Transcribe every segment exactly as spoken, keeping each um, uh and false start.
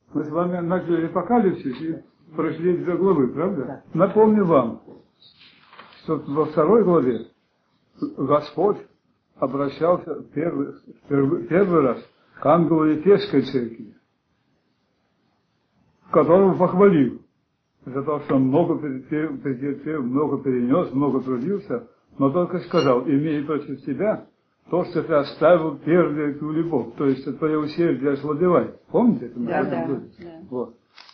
Мы с вами начали апокалипсис и прошли две главы, правда? Да. Напомню вам, что во второй главе Господь обращался первый, первый, первый раз к ангелу Ефесской церкви, которого похвалил за то, что он много претерпел, много перенес, много трудился, но только сказал: имей против себя то, что ты оставил первую эту любовь, то есть твое усердие ослабевает. Помните это? Да, да, да. Вот.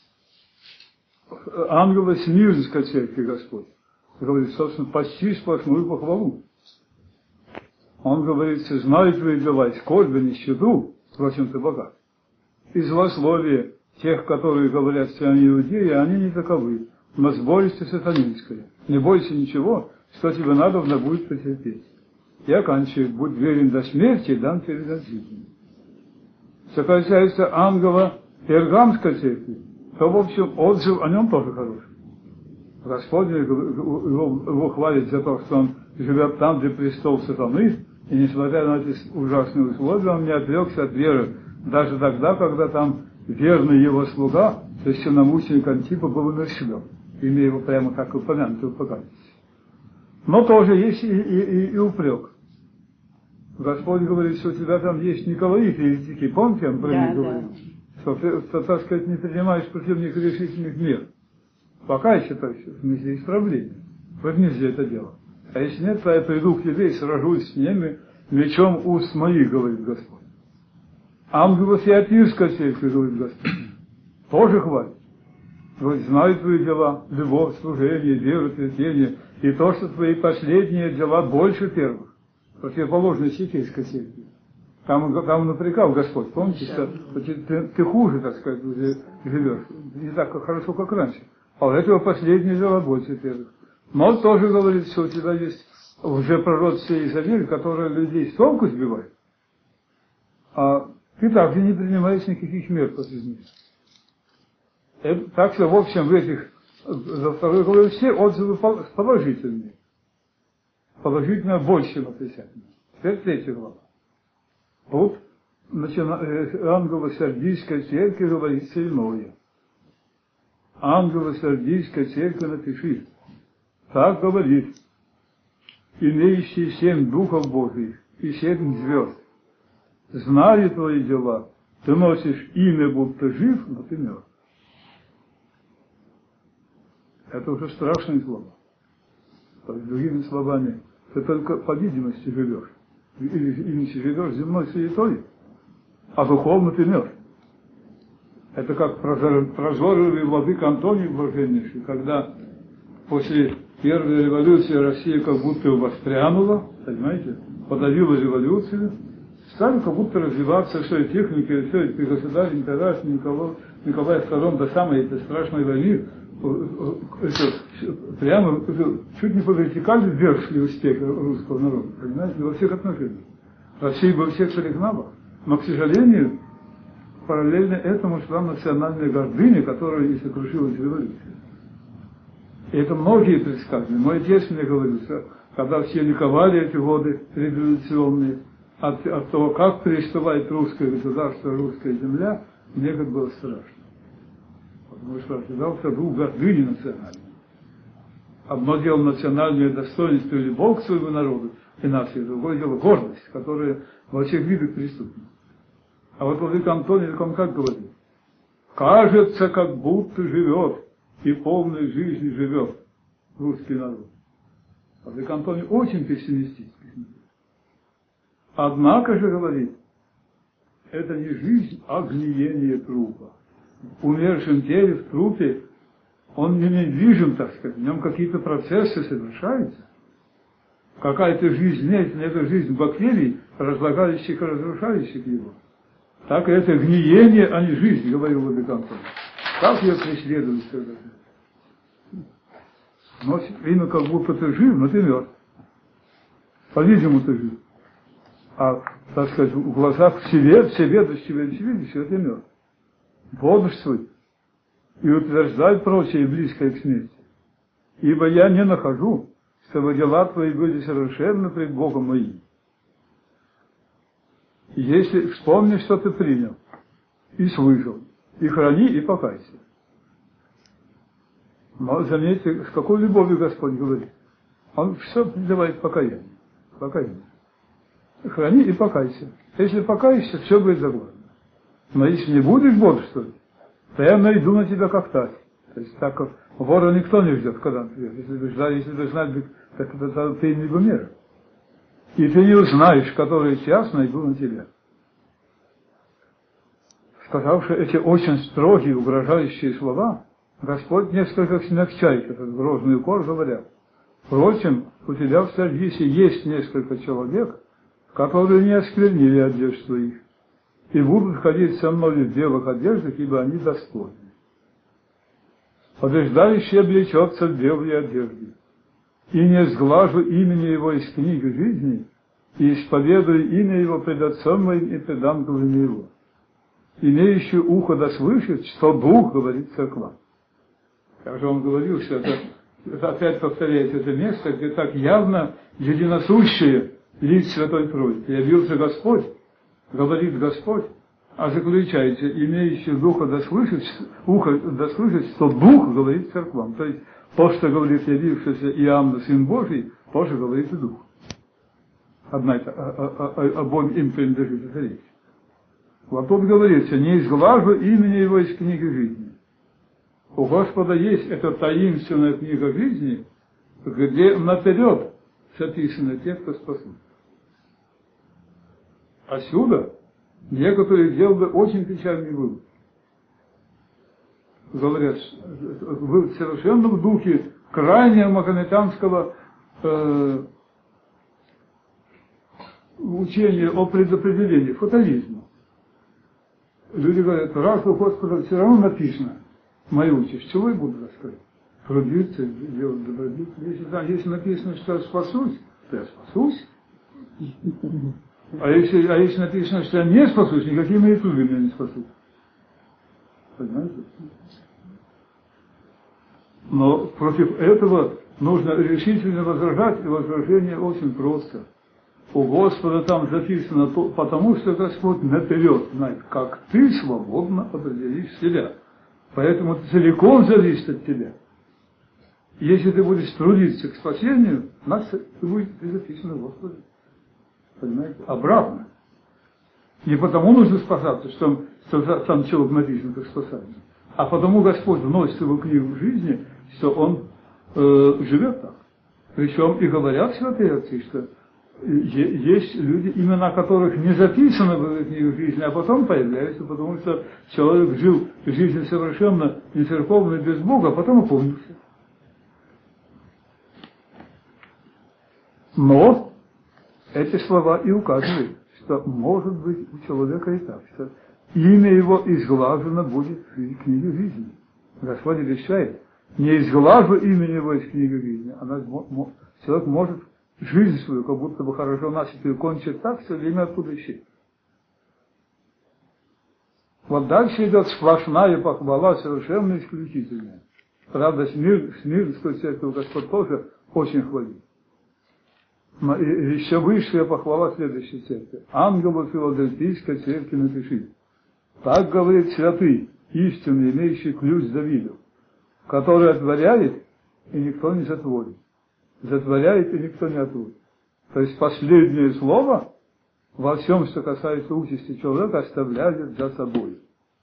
Ангела Смирнской церкви Господь говорит, собственно, почти сплошную похвалу. Он говорит: знай твои дела, скорби, нищету, впрочем, ты богат. И злословие тех, которые говорят, что они иудеи, они не таковы, но сборище сатанинское. Не бойся ничего, что тебе надобно будет потерпеть. И оканчивает: будь верен до смерти, и дам тебе жизнь. Что касается ангела Пергамской церкви, то, в общем, отзыв о нем тоже хороший. Господь его, его хвалит за то, что он живет там, где престол сатаны, и несмотря на эти ужасные условия, он не отрекся от веры, даже тогда, когда там верный его слуга, то есть священномученик Антипа, был умерщвлен, имея его прямо как упомянутый в Апокалипсисе. Но тоже есть и, и, и, и упрек. Господь говорит, что у тебя там есть Николаиты, еретики, помните, он про них да, говорил, да. Что ты, что, так сказать, не принимаешь против них решительных мер. Пока еще, то есть, в смысле исправления. Вот нельзя это делать. А если нет, то я приду к тебе и сражусь с ними мечом уст моих, говорит Господь. Ангела Феопирской церкви, говорит Господь, тоже хвалит. Говорит: знаю твои дела, любовь, служение, веру, терпение, и то, что твои последние дела больше первых. Противоположной Сикийской церкви. Там, там он напрягал Господь, помните, что ты, ты, ты хуже, так сказать, живешь, не так хорошо, как раньше. А у этого последние дела больше первых. Но он тоже говорит, что у тебя есть лжепророчество Изавель, которая людей с толку сбивает, а ты также не принимаешь никаких мер против них. Это, так что, в общем, в этих, за второй главе все отзывы положительные. Положительно больше, чем отрицательно. Теперь третья глава. Тут ангела Сардийской церкви говорится иное. Ангела Сардийской церкви напиши: так говорит имеющий семь духов Божьих и семь звезд. Знаю твои дела, ты носишь имя, будто жив, но ты мертв. Это уже страшные слова. То есть, другими словами, ты только по видимости живешь. Или, или живешь земной суетой, а духовно ты мертв. Это как прозорливый владыка Антоний Блаженнейший, когда после первой революции Россия как будто воспрянула, понимаете, подавила революцию, стали как будто развиваться все и техники, и все, и государь, император Николай, Николай второй до самой этой страшной войны, это, прямо это, чуть не по вертикали вверх шли успехи русского народа, понимаете, во всех отношениях. Россия во всех перегнала, но, к сожалению, параллельно этому шла национальная гордыня, которая и сокрушилась революция. И это многие предсказывали. Мой отец мне говорил, что когда все ликовали эти годы революционные, от, от того, как переступает русское государство, русская земля, мне как было страшно. Потому что ожидался дух гордыни национальной. Одно дело национальное достоинство и любовь к своему народу и нации, другое дело гордость, которая во всех видах преступна. А вот владыка Антоний, он как говорит: кажется, как будто живет и полной жизнью живет русский народ. Владыка Антоний очень пессимистически. Однако же, говорит, это не жизнь, а гниение трупа. В умершем теле, в трупе, он не недвижим, так сказать, в нем какие-то процессы совершаются. Какая-то жизнь нет, это жизнь бактерий, разлагающих и разрушающих его. Так и это гниение, а не жизнь, говорил владыка Антоний. Как ее преследуют всегда? Но именно как будто ты жив, но ты мертв. По-видимому, ты жив. А, так сказать, в глазах в себе, в себе, до себе, до себе, до себе, ты мертв. Бодрствуй и утверждай прочее близкое к смерти. Ибо я не нахожу, чтобы дела твои были совершенно пред Богом моим. Если вспомни, что ты принял и слышал, и храни, и покайся. Но заметьте, с какой любовью Господь говорит. Он все призывает покаяние. Покаяние. Храни и покайся. Если покаешься, все будет заглажено. Но если не будешь бодрствовать, то я найду на тебя как тать. То есть так как вора никто не ждет, когда он придет. Если бы ждать, если бы знать, так это ты не бы мир. И ты не узнаешь, который час найду на тебя. Сказавши эти очень строгие, угрожающие слова, Господь несколько смягчает этот грозный укор, говоря: впрочем, у тебя в Сардисе есть несколько человек, которые не осквернили одежд своих, и будут ходить со мной в белых одеждах, ибо они достойны. Побеждающий облечется в белые одежды, и не сглажу имени его из книги жизни, и исповедую имя его пред Отцом моим и пред ангелами его. Имеющий ухо да слышит, что Дух говорит церквам. Как же он говорил, что это, это опять повторяет это место, где так явно единосущие лить святой крови. Явился Господь, говорит Господь, а заключается: имеющий духа да слышит, ухо да слышит, что Дух говорит церквам. То есть то, что говорит явившийся Иоанн, Сын Божий, тоже говорит и Дух. Одна это, обоим им принадлежит эта речь. Вот тут говорится: не изглажу имени его из книги жизни. У Господа есть эта таинственная книга жизни, где наперед записаны те, кто спасут. Отсюда некоторые делали очень печальный вывод. Говорят, в совершенном духе крайнего магометанского э, учения о предопределении, фатализма. Люди говорят: раз у Господа все равно написано, мои участь, чего я буду рассказать? Трудиться, делать добродетель. Если, да, если написано, что я спасусь, то я спасусь. А если, а если написано, что я не спасусь, никакие мои труды меня не спасут. Понимаете? Но против этого нужно решительно возражать, и возражение очень просто. У Господа там записано то, потому что Господь наперед знает, как ты свободно определишь себя. Поэтому это целиком зависит от тебя. Если ты будешь трудиться к спасению, значит, ты будешь записан в Господе. Понимаете? Обратно. Не потому нужно спасаться, что там, что там человек написан, как спасается, а потому Господь вносит его книгу в жизни, что он э, живет так. Причем и говорят святые отцы, что есть люди, имена которых не записаны в книгу жизни, а потом появляются, потому что человек жил жизнью совершенно не церковной, без Бога, а потом опомнился. Но эти слова и указывают, что может быть у человека и так, что имя его изглажено будет в книге жизни. Господь обещает: не изглажу имя его из книги жизни, а человек может жизнь свою, как будто бы хорошо начатую, кончить так, что время оттуда исчезнет. Вот дальше идет сплошная похвала, совершенно исключительная. Правда, Смирнскую церковь Господь тоже очень хвалит. Но еще высшая похвала следующей церкви. Ангелу Филадельфийской церкви напиши: так говорит святый, истинно имеющий ключ Давидов, который отворяет, и никто не затворит. Затворяет, и никто не отворит. То есть последнее слово во всем, что касается участи человека, оставляет за собой.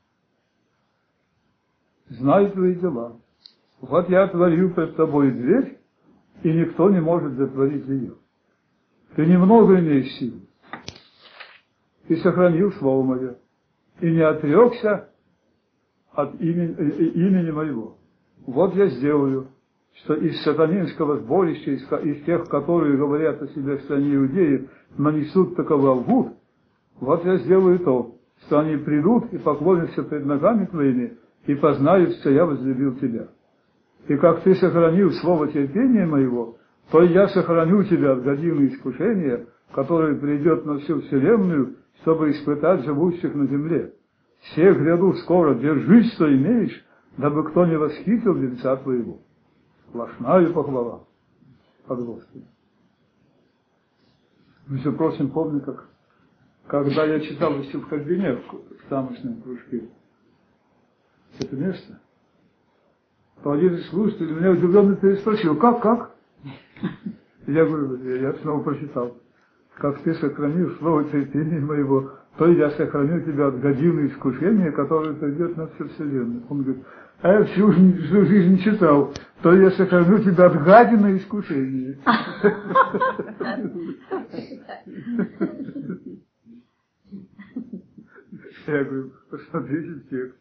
Знай твои дела. Вот я отворю пред тобой дверь, и никто не может затворить ее. Ты немного имеешь сил. Ты сохранил слово мое, и не отрекся от имени, имени моего. Вот я сделаю, что из сатанинского сборища, из, из тех, которые говорят о себе в стране Иудеи, но несут таково лгут, вот я сделаю то, что они придут и поклонятся пред ногами твоими, и познают, что я возлюбил тебя. И как ты сохранил слово терпения моего, то я сохраню тебя от годины искушения, которое придет на всю вселенную, чтобы испытать живущих на земле. Все гряду скоро, держись, что имеешь, дабы кто не восхитил лица твоего. Сплошная похвала от Господа. Между прочим, помню, как когда я читал еще в Кальвине, в тамошнем кружке, это место, то один из слушателей меня удивленно переспросил, как, как? Я говорю, я снова прочитал. Как ты сохранил слово терпения моего, то я сохраню тебя от годины искушения, которое придет на всю вселенную. Он говорит, а я всю, всю жизнь читал, то я сохраню тебя от гадины искушения. Я говорю, посмотрите текст.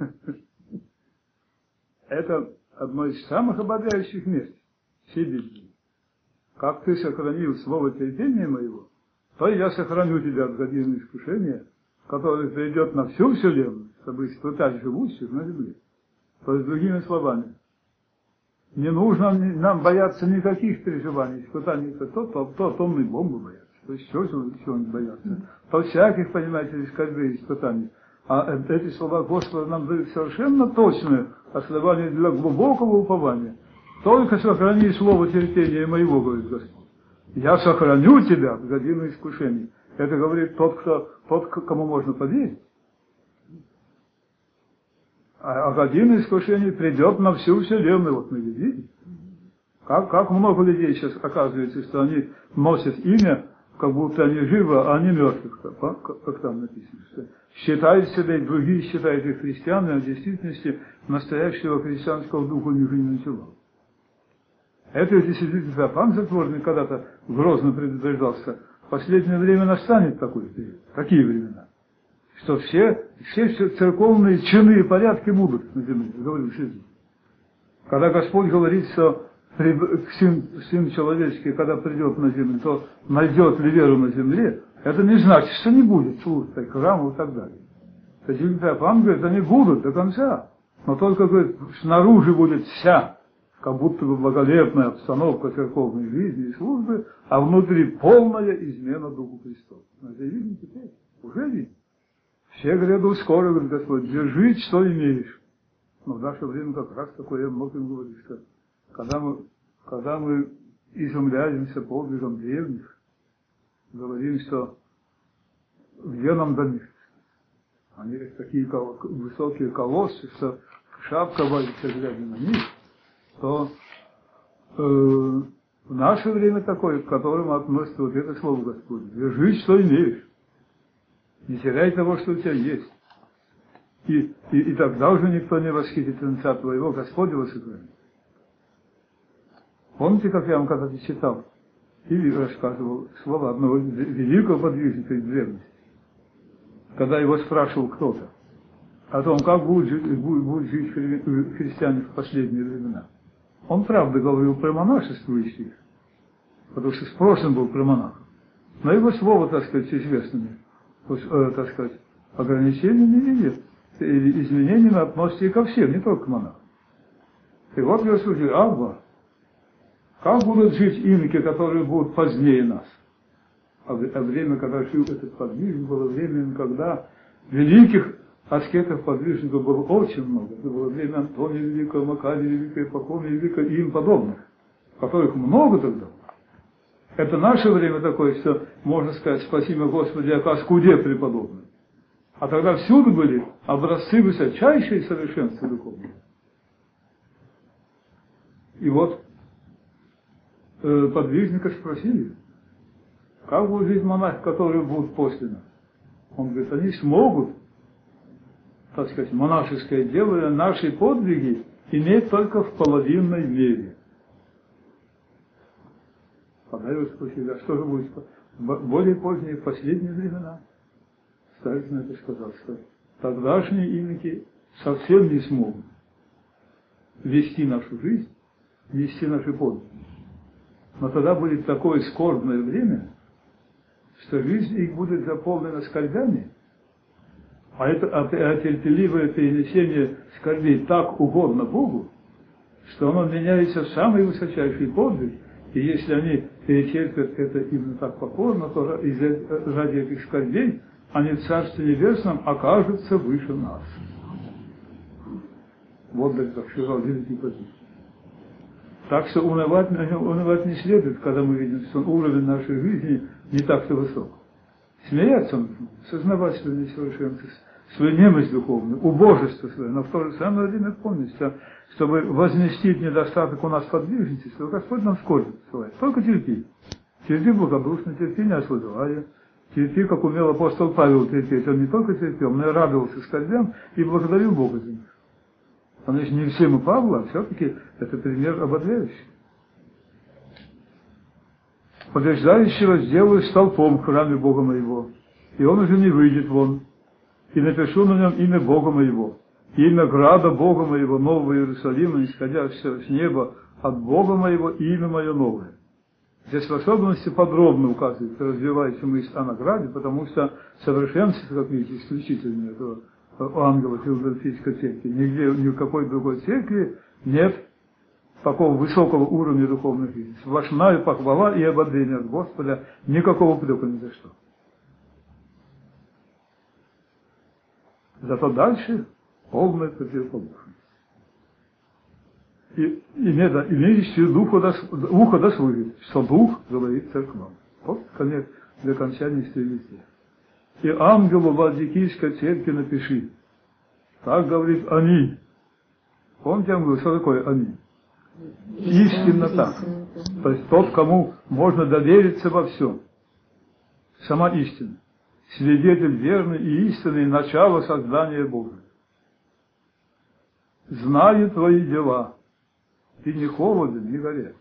Это одно из самых ободряющих мест всей Библии. Как ты сохранил слово терпения моего, то я сохраню тебя от годины искушения, которое придет на всю вселенную, чтобы испытать живущих на земле. То есть, другими словами, не нужно нам бояться никаких переживаний, испытаний, то, то, то, то атомной бомбы боятся, то есть чего, чего они боятся, то всяких, понимаете, скорбей и испытаний. А эти слова Господа нам дают совершенно точное основание для глубокого упования. Только сохрани слово терпения моего, говорит Господь. Я сохраню тебя в годину искушений. Это говорит тот, кто, тот, кому можно поверить. А, а година искушений придет на всю вселенную. Вот мы видим. Как, как много людей сейчас оказывается, что они носят имя, как будто они живы, а они мертвы, как, как там написано. Что считают себя, и другие считают их христианами, а в действительности настоящего христианского духа у них не начало. Это если свидетельство Иоанн Затворник когда-то грозно предупреждался. В последнее время настанет такой период, такие времена, что все, все, все церковные чины и порядки будут на земле, говорю в жизни. Когда Господь говорит, что сын, сын человеческий, когда придет на землю, то найдет ли веру на земле, это не значит, что не будет служб, храмов и так далее. Свидетельство Иоанн говорит, они будут до конца, но только, говорит, снаружи будет вся, как будто бы благолепная обстановка церковной жизни и службы, а внутри полная измена Духу Христову. Это видно теперь, уже видно. Все грядут скоро, говорит Господь, держи, что имеешь. Но в наше время как раз такое можем говорить, что когда мы, когда мы изумляемся подвигом древних, говорим, что где нам до них? Они такие высокие колоссы, что шапка валится, глядя на них, то э, в наше время такое, к которому относится вот это слово Господне. Держи, что имеешь. Не теряй того, что у тебя есть. И, и, и тогда уже никто не восхитит венца твоего, Господь его сохранит. Помните, как я вам когда-то читал или рассказывал слова одного великого подвижника из древности, когда его спрашивал кто-то о том, как будут жить, будут жить христиане в последние времена. Он правда говорил про монашествующих, потому что спросен был про монахов. Но его слово, так сказать, с известными, так сказать, ограничениями не видит. Или изменениями относится и ко всем, не только к монахам. И вот я слушаю, Абба, как будут жить инки, которые будут позднее нас? А время, когда жил этот подвижник, было время, когда великих аскетов подвижников было очень много. Это было время Антония Великого, Макария Великого, Пахомия Великого и им подобных, которых много тогда. Это наше время такое, что можно сказать, спасибо Господи, о скуде преподобной. А тогда всюду были образцы высочайшей совершенства духовного. И вот э, подвижника спросили, как будет жить монах, которые будут после нас? Он говорит, они смогут, так сказать, монашеское дело, наши подвиги иметь только в половинной мере. Когда его спросили, а что же будет в более поздние, в последние времена? Старец на это сказал, что тогдашние инки совсем не смогут вести нашу жизнь, вести наши подвиги. Но тогда будет такое скорбное время, что жизнь их будет заполнена скорбями, а, это, а, а терпеливое перенесение скорбей так угодно Богу, что оно меняется в самый высочайший подвиг, и если они перетерпят это именно так покорно, то из, ради этих скорбей они в Царстве Небесном окажутся выше нас. Вот так сказал великий подвиг. Так что унывать, унывать не следует, когда мы видим, что уровень нашей жизни не так-то высок. Смеяться нужно, сознавать свое несовершенство, свою немощь духовную, убожество свое, но в то же самое время помнить, что, чтобы возместить недостаток у нас подвижности, что Господь нам скорбь посылает. Только терпи. Терпи благодушно, терпи не ослабевая. Терпи, как умел апостол Павел терпеть. Он не только терпел, но и радовался скорбям и благодарил Бога за них. Потому что не всем и Павла, а все-таки это пример ободряющий. Побеждающего сделаю столпом в храме Бога моего, и он уже не выйдет вон. И напишу на нем имя Бога моего, имя града Бога моего, нового Иерусалима, исходящего с неба от Бога моего, имя мое новое. Здесь в особенности подробно указывается, развивается мысль о награде, потому что совершенство, как видите, исключительно этого ангела Филадельфийской церкви. Нигде, ни в какой другой церкви нет такого высокого уровня духовной жизни. Сплошная похвала и ободрение от Господа, никакого упрека ни за что. Зато дальше полная противоположность. И имеющий дух ухо да слышит, что дух говорит церквам. Вот конец для окончания стремится. И ангелу Ладикийской церкви напиши. Так говорит они. Помните, я говорю, что такое они? Истинно так. То есть тот, кому можно довериться во всем. Сама истина. Свидетель верный и истинный начало создания Бога. Знаю твои дела. Ты не холоден, не горяч.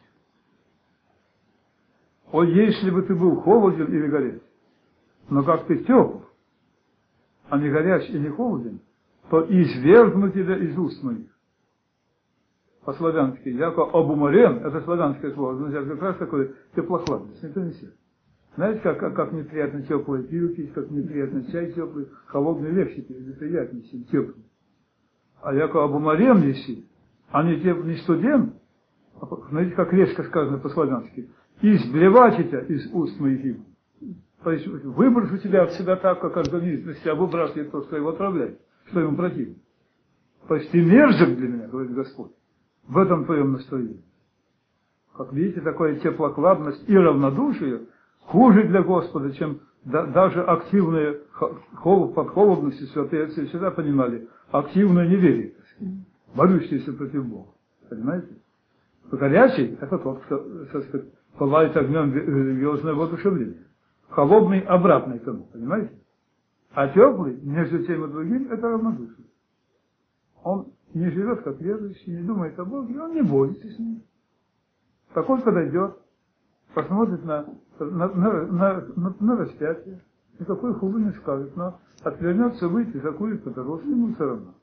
О, если бы ты был холоден или горяч, но как ты тепл, а не горяч и не холоден, то извергну тебя из уст моих. По-славянски, яко обуморен, это славянское слово, означает как раз такое теплохладность, не принесет. Знаете, как, как, как неприятно теплое пиво пить, как неприятно чай теплый, холодный легче пить, приятнее, чем теплый. А яко обуморен еси, а не, теп, не студент, знаете, как резко сказано по-славянски, изблевать тебя из уст моих. То есть выброшу тебя от себя так, как организм на себя выбрасывает то, что его отравляет, что ему противно. То есть ты мерзок для меня, говорит Господь, в этом твоем настроении. Как видите, такая теплокладность и равнодушие хуже для Господа, чем да, даже активная холод, под холодностью, святые отцы всегда понимали, активное неверие, борющееся против Бога. Понимаете? Горячий – это тот, кто, так сказать, пылает огнем религиозное воодушевление. Холодный – обратный тому, понимаете? А теплый, между тем и другим, это равнодушие. Он не живет как верующий, не думает о Боге, он не борется с ним. Такой подойдет, посмотрит на, на, на, на, на, на распятие, никакой хулу не скажет, но отвернется выйти, закурит папирос, ему все равно.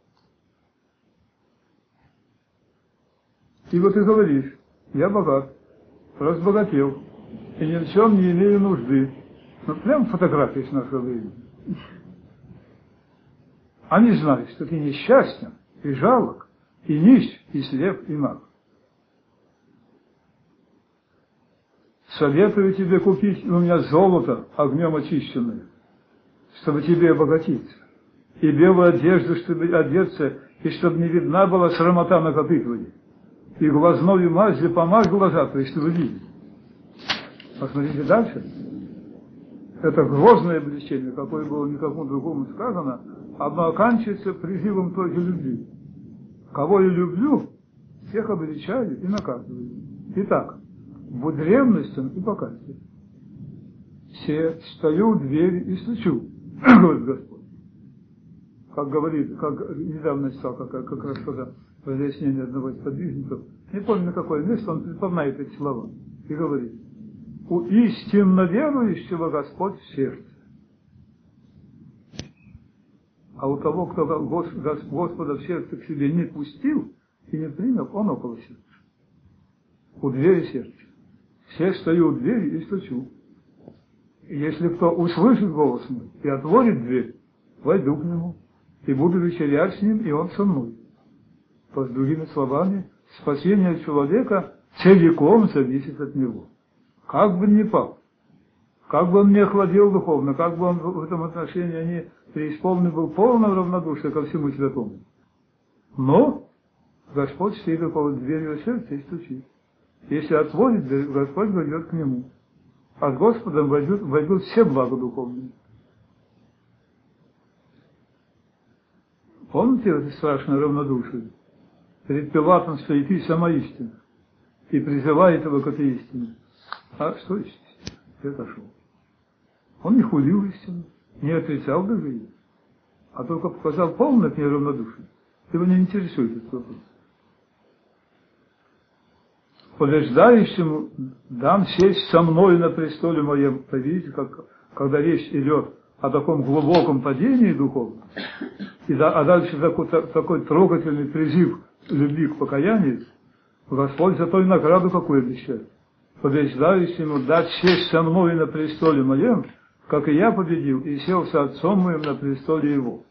И вот ты говоришь, я богат, разбогател, и ни в чем не имею нужды. Ну, прям фотографии с нашего времени. Они знают, что ты несчастен, и жалок, и нищ, и слеп, и наг. Советую тебе купить у меня золото огнем очищенное, чтобы тебе обогатиться, и белую одежду, чтобы одеться, и чтобы не видна была срамота наготы твоей, и глазною мазью помажь глаза твои, чтобы видеть. Посмотрите дальше. Это грозное обличение, какое было никому другому сказано, оно оканчивается призывом той же любви. Кого я люблю, всех обличаю и наказываю. Итак, будь ревностен и покайся. Все стою у двери и стучу, говорит Господь. Как говорит, как недавно читал, как, как раз когда разъяснение одного из подвижников, не помню на какое место, он припоминает эти слова и говорит: у истинно верующего Господь в сердце. А у того, кто Господа в сердце к себе не пустил и не принял, он около сердца. У двери сердца. Все стою у двери и стучу. И если кто услышит голос мой и отворит дверь, войду к нему и буду вечерять с ним, и он со мной. То есть, другими словами, спасение человека целиком зависит от него. Как бы ни пал, как бы он не охладел духовно, как бы он в этом отношении не преисполнен был полного равнодушия ко всему святому. Но Господь стоит около двери сердца и стучит. Если отворит дверь, Господь войдет к нему. А с Господом войдут, войдут все блага духовные. Помните это страшное равнодушие? Перед Пилатом стоит и сама истина, и призывает его к этой истине. А что есть истина? И отошел. Он не хулил истину, не отрицал даже ее, а только показал полное к ней равнодушие. Его не интересует этот вопрос. Побеждающему дам сесть со мной на престоле моем. Вы видите, как, когда речь идет о таком глубоком падении духовном, и да, а дальше такой, такой трогательный призыв любви к покаянию, Господь за той награду какую обещает. Побеждающему дать сесть со мной на престоле моем, как и я победил, и сел с отцом моим на престоле его.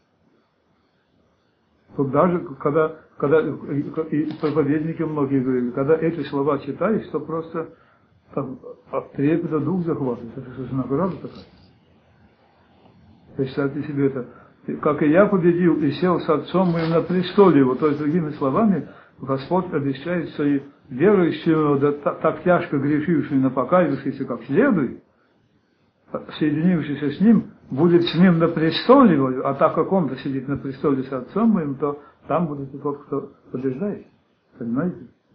Тут даже, когда, когда и проповедники многие говорили, когда эти слова читаешь, то просто там, от трепета дух захватывает. Это же награда такая. Представьте себе это. Как и я победил, и сел с отцом моим на престоле его. То есть, другими словами, Господь обещает своим верующим, да, так, так тяжко грешившим, но покаявшимся как следует, соединившийся с ним, будет с ним на престоле его, а так как он-то сидит на престоле с отцом моим, то там будет и тот, кто побеждает. Понимаете?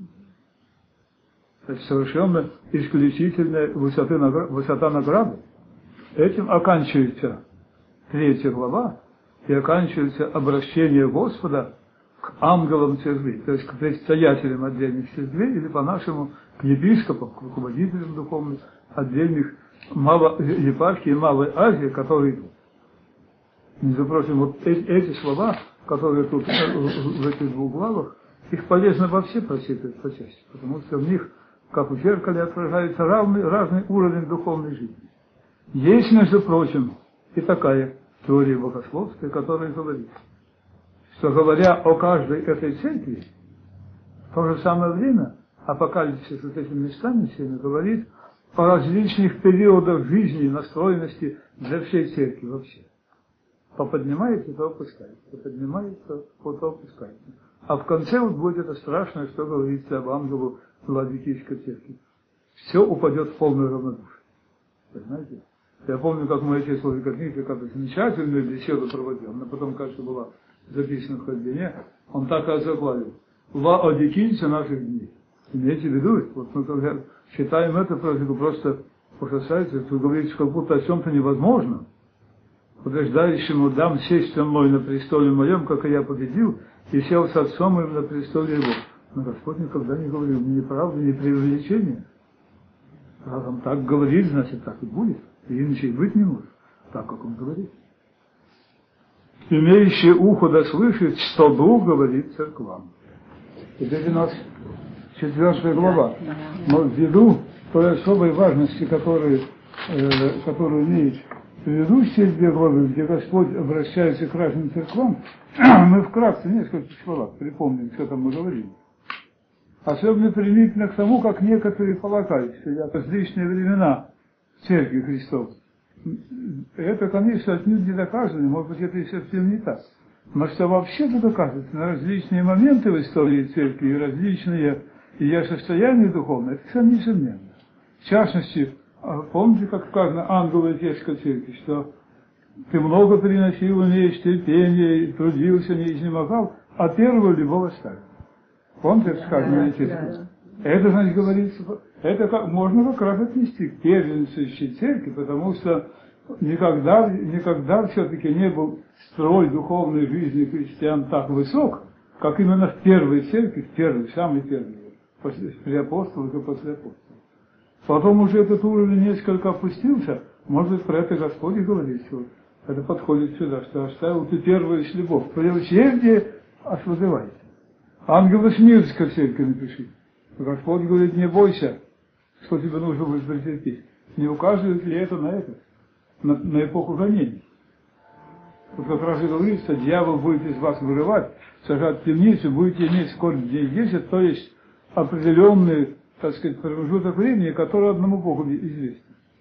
То есть совершенно исключительная высоты, высота награды. Этим оканчивается третья глава, и оканчивается обращение Господа к ангелам церкви, то есть к предстоятелям отдельных церквей, или по-нашему к епископам, к руководителям духовных отдельных мало, епархии Малой Азии, которые, между прочим, вот эти, эти слова, которые тут в этих двух главах, их полезно вообще прочитывать по части, потому что в них, как в зеркале, отражается разный, разный уровень духовной жизни. Есть, между прочим, и такая теория богословская, которая говорит, что, говоря о каждой этой церкви, в то же самое время Апокалипсис вот этими местами всеми говорит о различных периодах жизни и настроенности для всей церкви вообще. То поднимается, то опускается, то поднимается, то опускается. А в конце вот будет это страшное, что говорится об ангелу Ладикийской церкви. Все упадет в полную равнодушие. Понимаете? Я помню, как мой отец Владимир Дмитриевич как-то замечательную беседу проводил. Она потом, кажется, была записана в Ходбине. Он так и озаглавил: «Лаодикийцы наших дней». Имейте в виду, вот мы когда считаем это, просто ужасается, что говорится, как будто о чем-то невозможном. Побеждающему дам сесть со мной на престоле моем, как и я победил, и сел с отцом моим на престоле его. Но Господь никогда не говорил ни правды, ни преувеличения. Раз он так говорит, значит, так и будет. И иначе и быть не может, так как он говорит. Имеющий ухо да слышит, что Дух говорит церквам. Теперь у нас четвертая глава. Но ввиду той особой важности, которую, э, которую имеет предыдущие две главы, где Господь обращается к разным церквам, мы вкратце, несколько словах припомним, что там мы говорили. Особенно применительно к тому, как некоторые полагают, что в различные времена Церкви Христовой. Это, конечно, отнюдь не доказано, может быть, это и совсем не так. Но что вообще-то доказывается на различные моменты в истории Церкви и различные ее состояния духовные, это совершенно несомненно. В частности, помните, как сказано ангелу Ефесской церкви, что ты много приносил, имеешь терпение, трудился, не изнемогал, а первую любовь оставил. Помните, это сказано на Ефесской? Это, значит, говорится, это как, можно как раз отнести к первенствующей церкви, потому что никогда, никогда все-таки не был строй духовной жизни христиан так высок, как именно в первой церкви, в первой, самой первой, при апостолах и после апостолов. Потом уже этот уровень несколько опустился, может быть, про это Господь и говорит, что это подходит сюда, что оставил ты первую с любовь. При усердии ослабевайте. Ангелы Смирской церкви напиши. Господь говорит, не бойся, что тебе нужно будет претерпеть. Не указывает ли это на это? На, на эпоху гонений. Вот как раз и говорится, дьявол будет из вас вырывать, сажать в темницу, будете иметь сколько дней десять, то есть определенный, так сказать, промежуток времени, который одному Богу известен.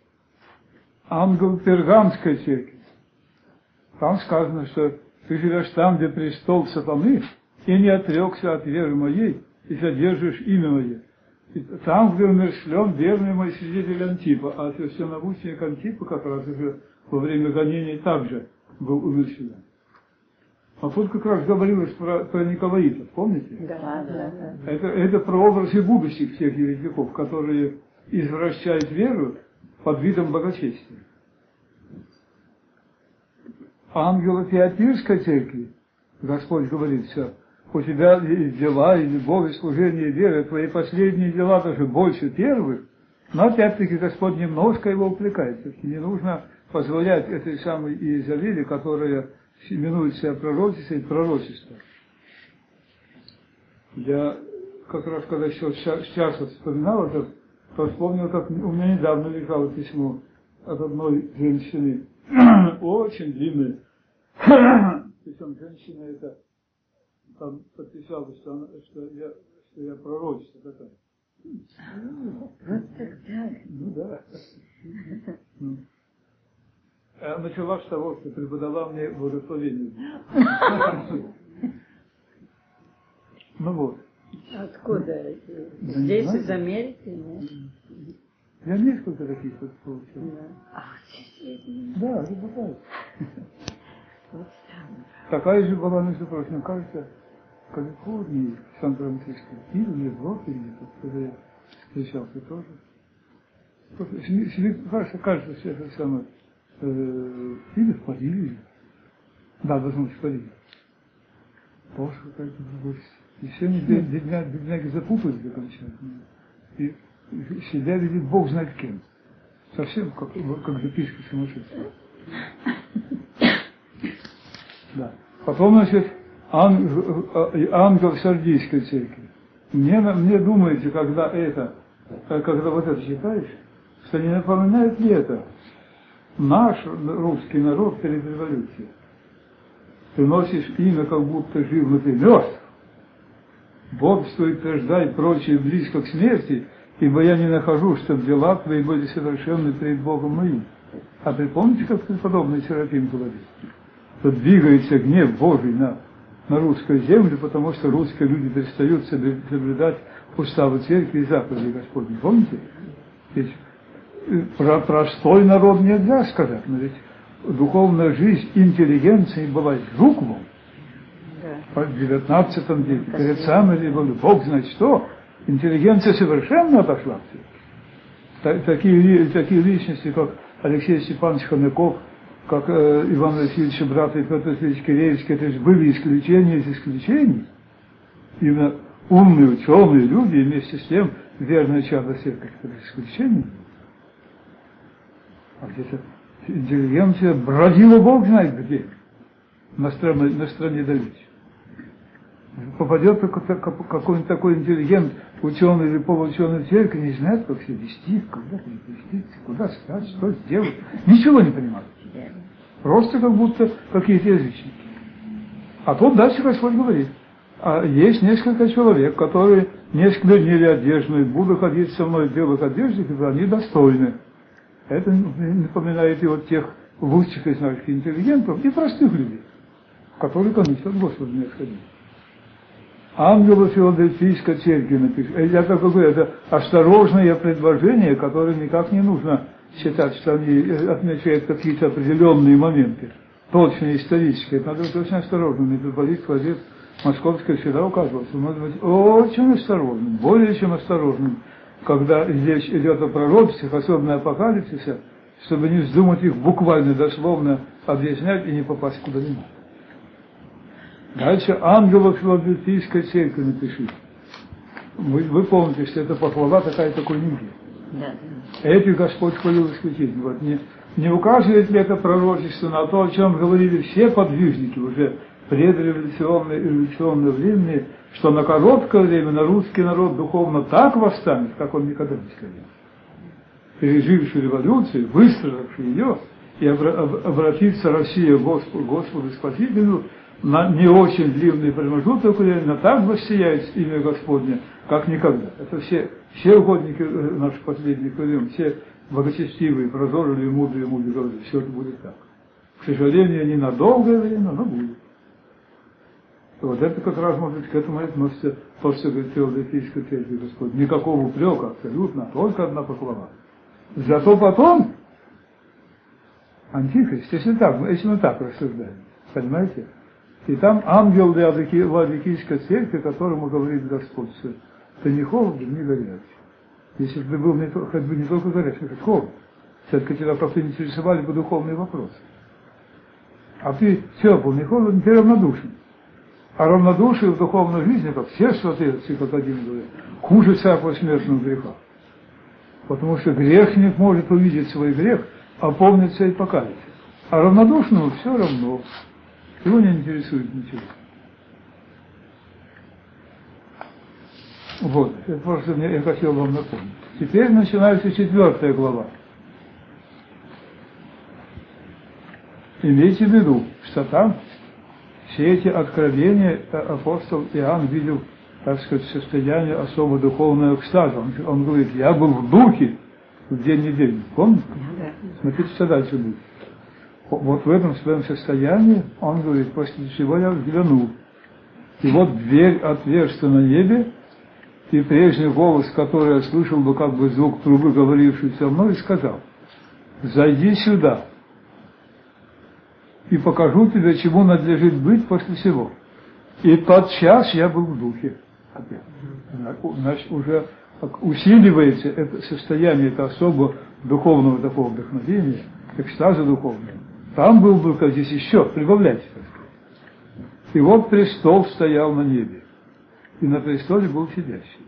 Ангел Пергамской церкви. Там сказано, что ты живешь там, где престол сатаны, и не отрекся от веры моей, и содержишь имя мое. И там, где умершлен верный мой свидетель Антипа, а священномученик Антипа как раз уже во время гонений также был умерщвлен. А тут как раз говорилось про, про Николаитов, помните? Да, да, да. Это, это прообразы будущих тех еретиков, которые извращают веру под видом благочестия. Ангелы Фиатирской церкви, Господь говорит, все, у тебя дела и любовь, и служение, и вера, твои последние дела даже больше первых, но опять-таки Господь немножко его упрекает. Все-таки не нужно позволять этой самой Иезавели, которая именует себя пророчицей, пророчество. Я как раз, когда еще сейчас вспоминал это, то вспомнил, как у меня недавно лежало письмо от одной женщины, очень длинное. Причем женщина это там подписалась, что, она, что, я, что я пророчица такая. Вот так. Ну да. А начала с того, что преподала мне благословение. Ну вот. Откуда? Здесь, из Америки? Нет? Я несколько таких вот получил. Да. А, вот да, это бывает. Вот странно. Такая же была, между прочим, кажется, в Калифорнии, в Сан-Франциско, или в Европе, или когда я встречался тоже. Кажется, кажется, что это самое, э, или в Париже. Да, должно быть в Париже. Тоже какая-то другая. И все они бедняги запутались окончательно. И себя видит Бог знает кем. Совсем как, как записка сумасшедшая. Да. Потом, значит, ангел, ангел Сардийской церкви. Мне, мне думаете, когда это, когда вот это читаешь, что не напоминает ли это наш русский народ перед революцией? Ты носишь имя, как будто жив, но ты мертв. Бодствуй, утверждай прочее близко к смерти, ибо я не нахожу, чтобы дела твои были совершенны перед Богом моим. А припомните, как подобный Серафим говорит? Что двигается гнев Божий на, на русскую землю, потому что русские люди перестают соблюдать уставы церкви и заповеди Господни. Помните? Ведь про простой народ нельзя сказать, но ведь духовная жизнь интеллигенции была из рук вон. В девятнадцатом веке, перед самой революцией, Бог знает что, интеллигенция совершенно отошла. Такие, такие личности, как Алексей Степанович Хомяков, как э, Иван Васильевич брат и Петр Васильевич Киреевский, это же были исключения из исключений. Именно умные, ученые люди, и вместе с тем верное чадо церкви, это исключение. А где-то интеллигенция бродила Бог знает где, на стране, на стране Давича. Попадет какой-нибудь такой интеллигент, ученый или полуученый в церковь, не знает, как себя вести, когда перекреститься, куда стать, что сделать. Ничего не понимает. Просто как будто какие-то язычники. А тут дальше Господь говорит. А есть несколько человек, которые не сквернили одежду, и буду ходить со мной в белых одеждах, ибо они достойны. Это напоминает и вот тех лучших из наших интеллигентов и простых людей, которые, конечно, от Господа не отходили. Ангелу Филадельфийской церкви напишет. Это какое? Это осторожное предложение, которое никак не нужно считать, что они отмечают какие-то определенные моменты, точные исторические. Это надо быть очень осторожным. Митрополит Клавдий Московский всегда указывал, что надо быть очень осторожным, более чем осторожным, когда здесь идет о пророчествах, особенно апокалипсисе, чтобы не вздумать их буквально, дословно объяснять и не попасть куда-нибудь. Дальше ангелов Филадельфийской церкви напиши. Вы, вы помните, что это похвала такая, такой нигде. Да. Эти Господь хвалил исключительно. Вот не, не указывает ли это пророчество на то, о чем говорили все подвижники уже предреволюционное и революционное время, что на короткое время на русский народ духовно так восстанет, как он никогда не скорее. Переживший революцию, выстрадавший ее, и обратится Россия к Господу, Господу Спасителю, на не очень длинный промежуток времени так воссияет имя Господне, как никогда. Это все, все угодники наших последних времен, все благочестивые, прозорливые, мудрые, мудрые говорят, все это будет так. К сожалению, не на долгое время, но будет. Вот это как раз, может быть, к этому относится то, что говорит Филадельфийская церковь Господь. Никакого упрека абсолютно, только одна похвала. Зато потом Антихрист, если так, если мы так рассуждаем, понимаете, И там ангел Ладикийской церкви, которому говорит Господь, что ты не холоден, не горячий. Если бы ты был не, хоть бы не только горячий, хоть холоден. Все-таки тебя как-то интересовали бы духовные вопросы. А ты тепл, не холоден, ты равнодушен. А равнодушие в духовной жизни, как все святые, как один говорит, хуже всякого смертного греха. Потому что грешник может увидеть свой грех, опомниться и покаяться. А равнодушному все равно. Его не интересует ничего. Вот, это просто я хотел вам напомнить. Теперь начинается четвертая глава. Имейте в виду, что там все эти откровения апостол Иоанн видел, так сказать, в состоянии особо духовного экстаза. Он, он говорит, я был в духе в день недели. Помните? Смотрите, что дальше будет. Вот в этом своем состоянии, он говорит, после чего я взглянул. И вот дверь отверстия на небе, и прежний голос, который я слышал бы, как бы звук трубы, говоривший со мной, сказал, зайди сюда, и покажу тебе, чему надлежит быть после всего. И тотчас я был в духе. Значит, уже усиливается это состояние, это особо духовного такого вдохновения, экстаза духовного. Там был дух, а здесь еще, прибавляйте. И вот престол стоял на небе, и на престоле был сидящий.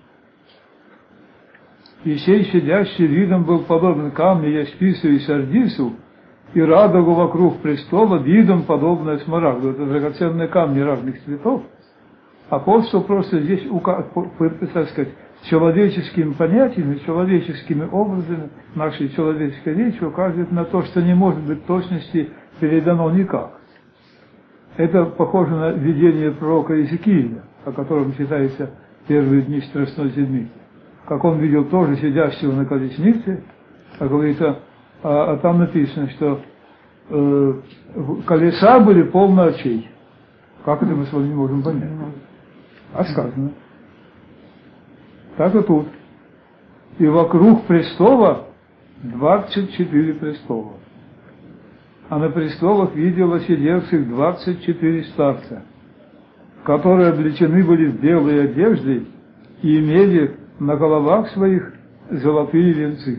И сей сидящий видом был подобен камню яспису и сардису, и радуга вокруг престола видом подобная смарагду. Это драгоценные камни разных цветов. Апостол просто здесь, так сказать, человеческими понятиями, человеческими образами нашей человеческой речи указывает на то, что не может быть точности передано никак. Это похоже на видение пророка Иезекииля, о котором читается первые дни Страстной Седмицы. Как он видел тоже сидящего на колеснице, а говорит, а, а там написано, что э, колеса были полны очей. Как это мы с вами не можем понять? А сказано. Так и тут. И вокруг престола двадцать четыре престола. А на престолах видела сидевших двадцать четыре старца, которые облечены были в белые одежды и имели на головах своих золотые венцы.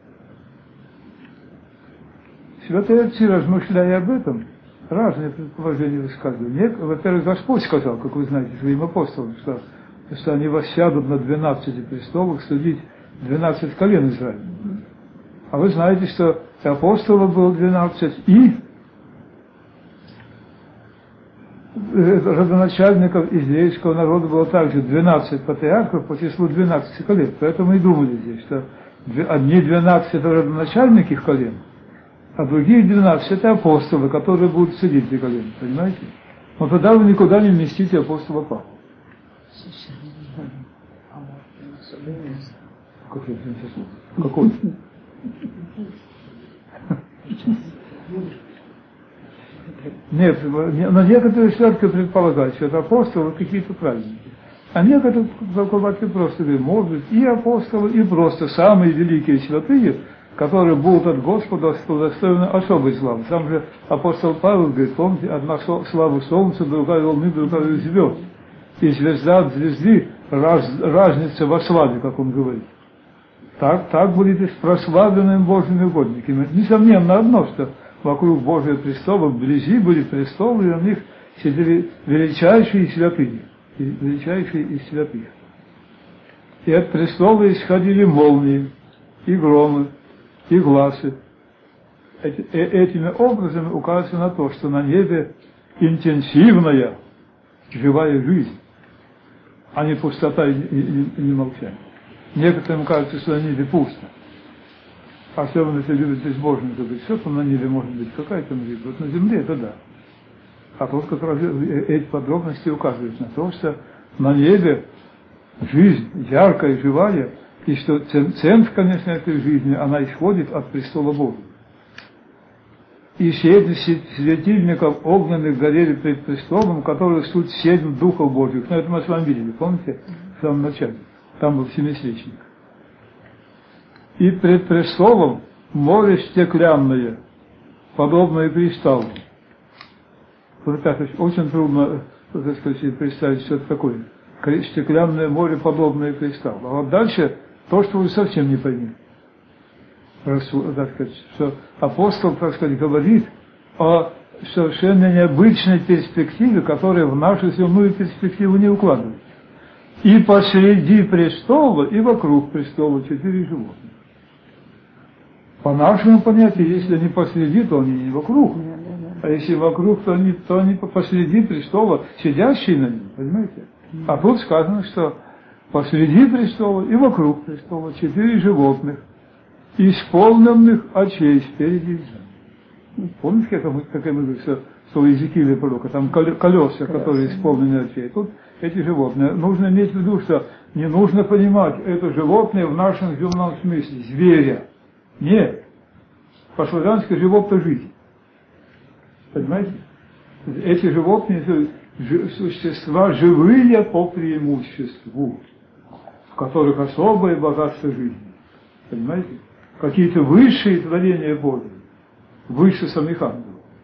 Святые отцы, размышляя об этом, разные предположения высказывали. Во-первых, Господь сказал, как вы знаете, своим апостолам, что, что они воссядут на двенадцати престолах судить двенадцать колен Израиля. А вы знаете, что апостолов было двенадцать, и родоначальников израильского народа было также двенадцать патриархов по числу двенадцати колен. Поэтому и думали здесь, что одни двенадцать это родоначальники их колен, а другие двенадцать это апостолы, которые будут судить эти колена. Понимаете? Но тогда вы никуда не вместите апостола Павла. Какой? Какой? Нет, но некоторые все-таки предполагают, что это апостолы какие-то праведники. А некоторые толкователи просто говорят, может быть, и апостолы, и просто самые великие святые, которые будут от Господа удостоены особой славы. Сам же апостол Павел говорит, помните, одна слава солнца, другая волны, другая звезд. И звезда от звезды раз, разница во славе, как он говорит. Так, так будете с прославленными Божьими угодниками. Несомненно одно, что вокруг Божьего престола, вблизи были престолы, и на них сидели величайшие святые, величайшие из святых. И от престола исходили молнии, и громы, и глазы. Эти, э, этими образами указывается на то, что на небе интенсивная живая жизнь, а не пустота и, и, и не молчание. Некоторым кажется, что на небе пусто. Особенно если любят безбожно, то говорит, что на небе может быть какая-то жизнь. Вот на земле это да. А тут как раз эти подробности указывают на то, что на небе жизнь яркая, живая, и что центр, конечно, этой жизни, она исходит от престола Божьего. И семь светильников огненных горели пред престолом, которые суть семь духов Божьих. Но это мы с вами видели, помните, в самом начале. Там был семисвечник. И пред престолом море стеклянное, подобное кристаллу. Вот так, очень трудно, так сказать, представить, что это такое. Стеклянное море, подобное кристаллу. А вот дальше то, что вы совсем не поймете. Так сказать, что апостол, так сказать, говорит о совершенно необычной перспективе, которая в нашу земную перспективу не укладывается. И посреди престола, и вокруг престола четыре животных. По нашему понятию, если они посреди, то они не вокруг. А если вокруг, то они, то они посреди престола, сидящие на нем, понимаете? А тут сказано, что посреди престола и вокруг престола четыре животных, исполненных очей спереди и сзади. Помните, как мы, как мы говорили, что, что у Иезекииля пророка, там колеса, которые исполнены очей. Тут эти животные. Нужно иметь в виду, что не нужно понимать это животное в нашем земном смысле, зверя. Нет. По-славянски живот-то жизнь. Понимаете? Эти животные существа живые по преимуществу, в которых особое богатство жизни. Понимаете? Какие-то высшие творения Божьи, выше самих ангелов.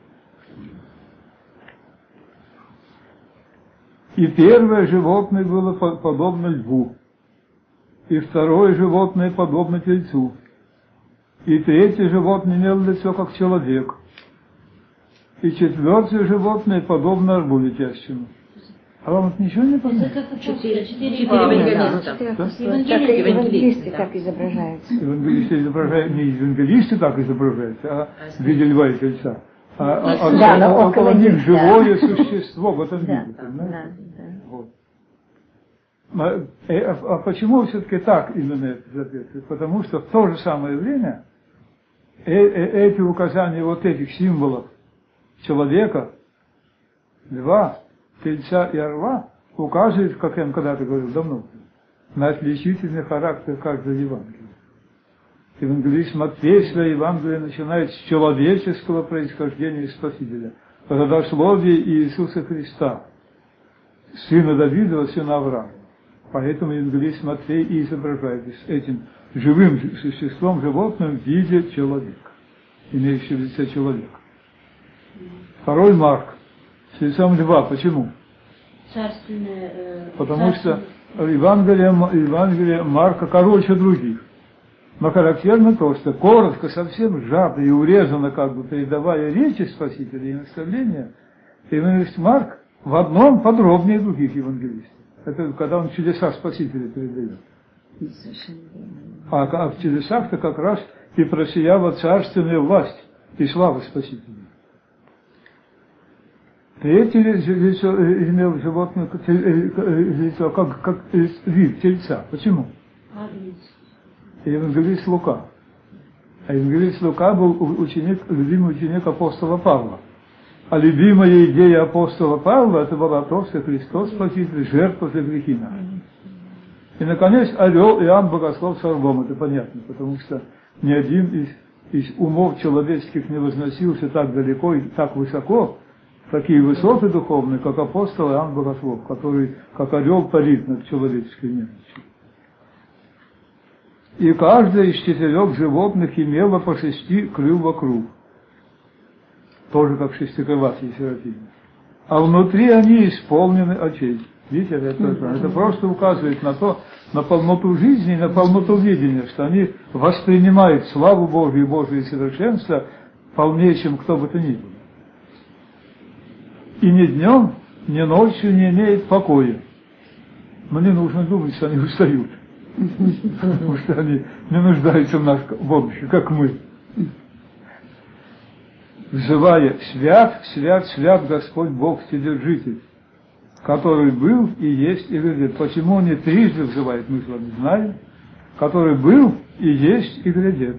И первое животное было подобно льву, и второе животное подобно тельцу, и третье животное имело лицо как человек, и четвертое животное подобно рабу летящему. А вам это ничего не понятно? Четыре, четыре евангелиста. Евангелисты так изображаются. Евангелисты изображают, не евангелисты так изображаются, а в виде льва и тельца. А, а, а, да, а около них да. живое существо в этом Да, мире. Понимаете? да, да. Вот. А, а, а почему все-таки так именно это записывается? Потому что в то же самое время э, э, эти указания вот этих символов человека, льва, тельца и орла указывают, как я вам когда-то говорил давно, на отличительный характер каждого Евангелия. Евангелист Матфей свое Евангелие начинает с человеческого происхождения Спасителя, родословие Иисуса Христа, сына Давидова, сына Авраама. Поэтому евангелист Матфей и изображает с этим живым существом, животным в виде человека, имеющего в лице человека. Второй Марк с лицом льва. Почему? Царственное, э, Потому царственное. что Евангелие, Евангелие Марка короче других. Но характерно то, что коротко, совсем сжато и урезано, как бы передавая речи Спасителя и наставления, евангелист Марк в одном подробнее других евангелистов. Это когда он чудеса Спасителя передает. А, а в чудесах-то как раз и просияла царственная власть и слава Спасителя. Третье лицо имел животное лицо как, как вид тельца. Почему? Евангелист Лука. А евангелист Лука был ученик, любимый ученик апостола Павла. А любимая идея апостола Павла это была то, что Христос Спаситель, жертва за грехи наши. И, наконец, орел Иоанн Богослов с орлом. Это понятно, потому что ни один из, из умов человеческих не возносился так далеко и так высоко, такие высоты духовные, как апостол Иоанн Богослов, который, как орел, парит над человеческой немощью. И каждое из четырех животных имело по шести крыл вокруг, тоже как шестикрылатые серафимы. А внутри они исполнены очей. Видите, это, это, это просто указывает на то, на полноту жизни и на полноту видения, что они воспринимают славу Божию и Божие совершенство полнее, чем кто бы то ни был. И ни днем, ни ночью не имеет покоя. Но не нужно думать, что они устают. Потому что они не нуждаются в нас в отдыхе, как мы. Взывая: свят, свят, свят Господь Бог Вседержитель, который был и есть и грядет. Почему он не трижды взывает, мы с вами знаем. Который был и есть и грядет.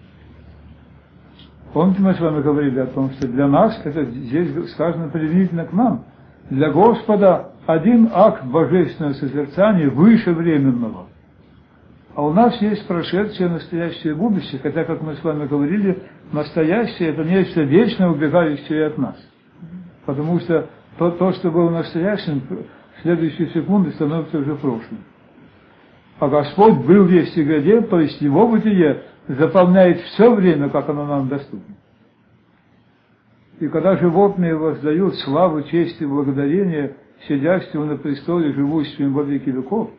Помните, мы с вами говорили о том, что для нас, это здесь сказано применительно к нам, для Господа один акт божественного созерцания выше временного. А у нас есть прошедшее, настоящее, будущее, хотя, как мы с вами говорили, настоящее – это нечто вечное, убегающее от нас. Потому что то, то, что было настоящим, в следующие секунды становится уже прошлым. А Господь был, есть и грядет, то есть Его бытие заполняет все время, как оно нам доступно. И когда животные воздают славу, честь и благодарение сидящему на престоле, живущему во веки веков,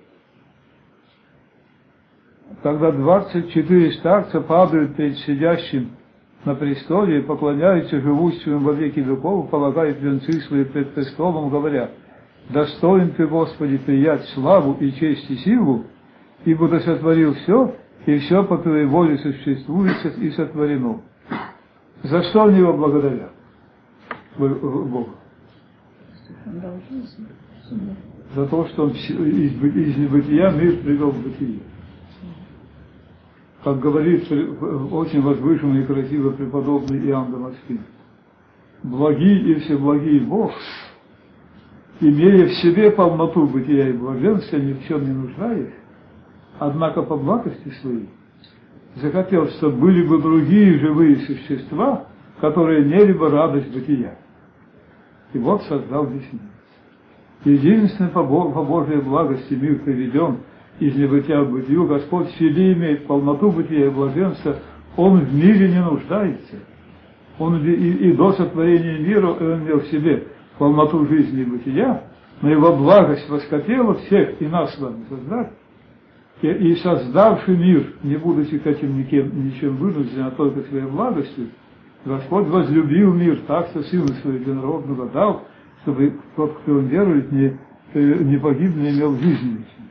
тогда двадцать четыре старца падают перед сидящим на престоле и поклоняются живущему во веки веков, полагают венцы свои пред престолом, говоря: «Достоин Ты, Господи, приять славу и честь и силу, ибо Ты сотворил все, и все по Твоей воле существует и сотворено». За что они его благодарят? Богу. За то, что он из небытия мир привел в бытие. Как говорит очень возвышенный и красивый преподобный Иоанн Дамаскин: «Благий и всеблагий Бог, имея в себе полноту бытия и блаженства, ни в чем не нуждаясь, однако по благости своей захотел, чтобы были бы другие живые существа, которые имели бы радость бытия. И вот создал весь мир. Единственное по Божьей благости мир приведен из небытия в бытию. Господь в себе имеет полноту бытия и блаженства, Он в мире не нуждается. Он и, и до сотворения мира Он имел в себе полноту жизни и бытия, но Его благость восхотела всех и нас с вами создать. И, и создавший мир, не будучи к этим никем, ничем вынужден, а только своей благостью, Господь возлюбил мир так, что Сына Своего Единородного дал, чтобы тот, кто верует, не, не погиб, не имел жизни вечной.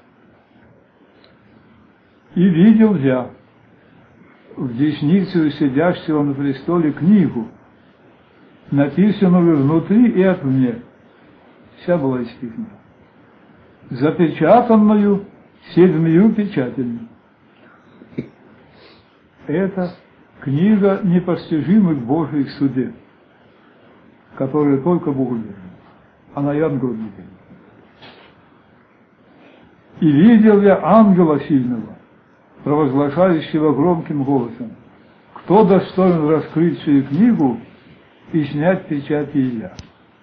И видел я в десницу сидящего на престоле книгу, написанную внутри и отвне, вся была исписана, запечатанную седьмью печатями. Это книга непостижимых Божьих судеб, которые только Богу верны. Она и ангелам не верна. И видел я ангела сильного, провозглашающего громким голосом: кто достоин раскрыть сию книгу и снять печати ее?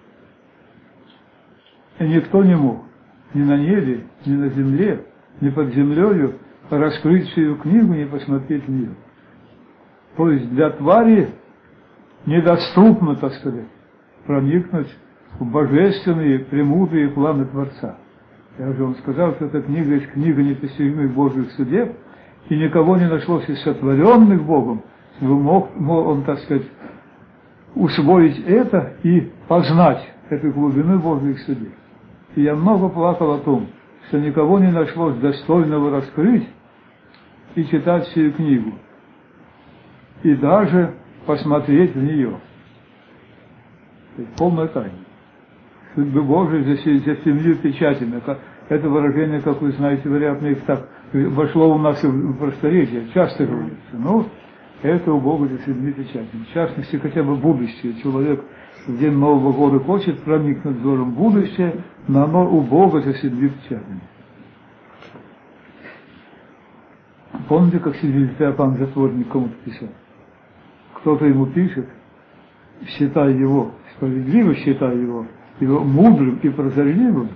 И никто не мог, ни на небе, ни на земле, ни под землею, раскрыть сию книгу, не посмотреть в нее. То есть для твари недоступно, так сказать, проникнуть в божественные, премудрые планы Творца. Я уже вам сказал, что эта книга есть книга непостижимых Божьих судеб, и никого не нашлось из сотворенных Богом, чтобы мог, мог он, так сказать, усвоить это и познать эту глубину Божьих судеб. И я много плакал о том, что никого не нашлось достойного раскрыть и читать сию книгу, и даже посмотреть в нее. Это полная тайна. Судьбы Божией за, за семью печатями. Это выражение, как вы знаете, вероятно, их так вошло у нас в просторечие, часто говорится. Ну, это у Бога за семью печатями. В частности, хотя бы будущее. Человек в день Нового года хочет проникнуть взором в будущее, но оно у Бога за семью печатями. Помните, как Сильвий Феофан Затворник кому-то писал? Кто-то ему пишет, считая его, справедливо считая его, его мудрым и прозорливым,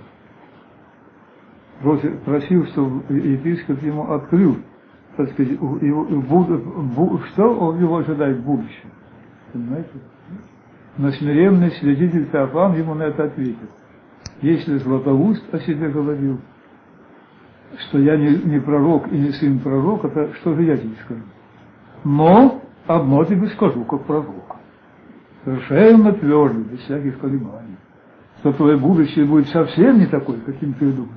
просил, чтобы епископ ему открыл, так сказать, его, что его ожидает в будущем. Понимаете? Но смиренный свидетель Феофан ему на это ответил: если Златоуст о себе говорил, что я не, не пророк и не сын пророка, то что же я тебе скажу? Но одно тебе скажу, как пророк, совершенно твердо, без всяких колебаний, что твое будущее будет совсем не такое, каким ты думаешь.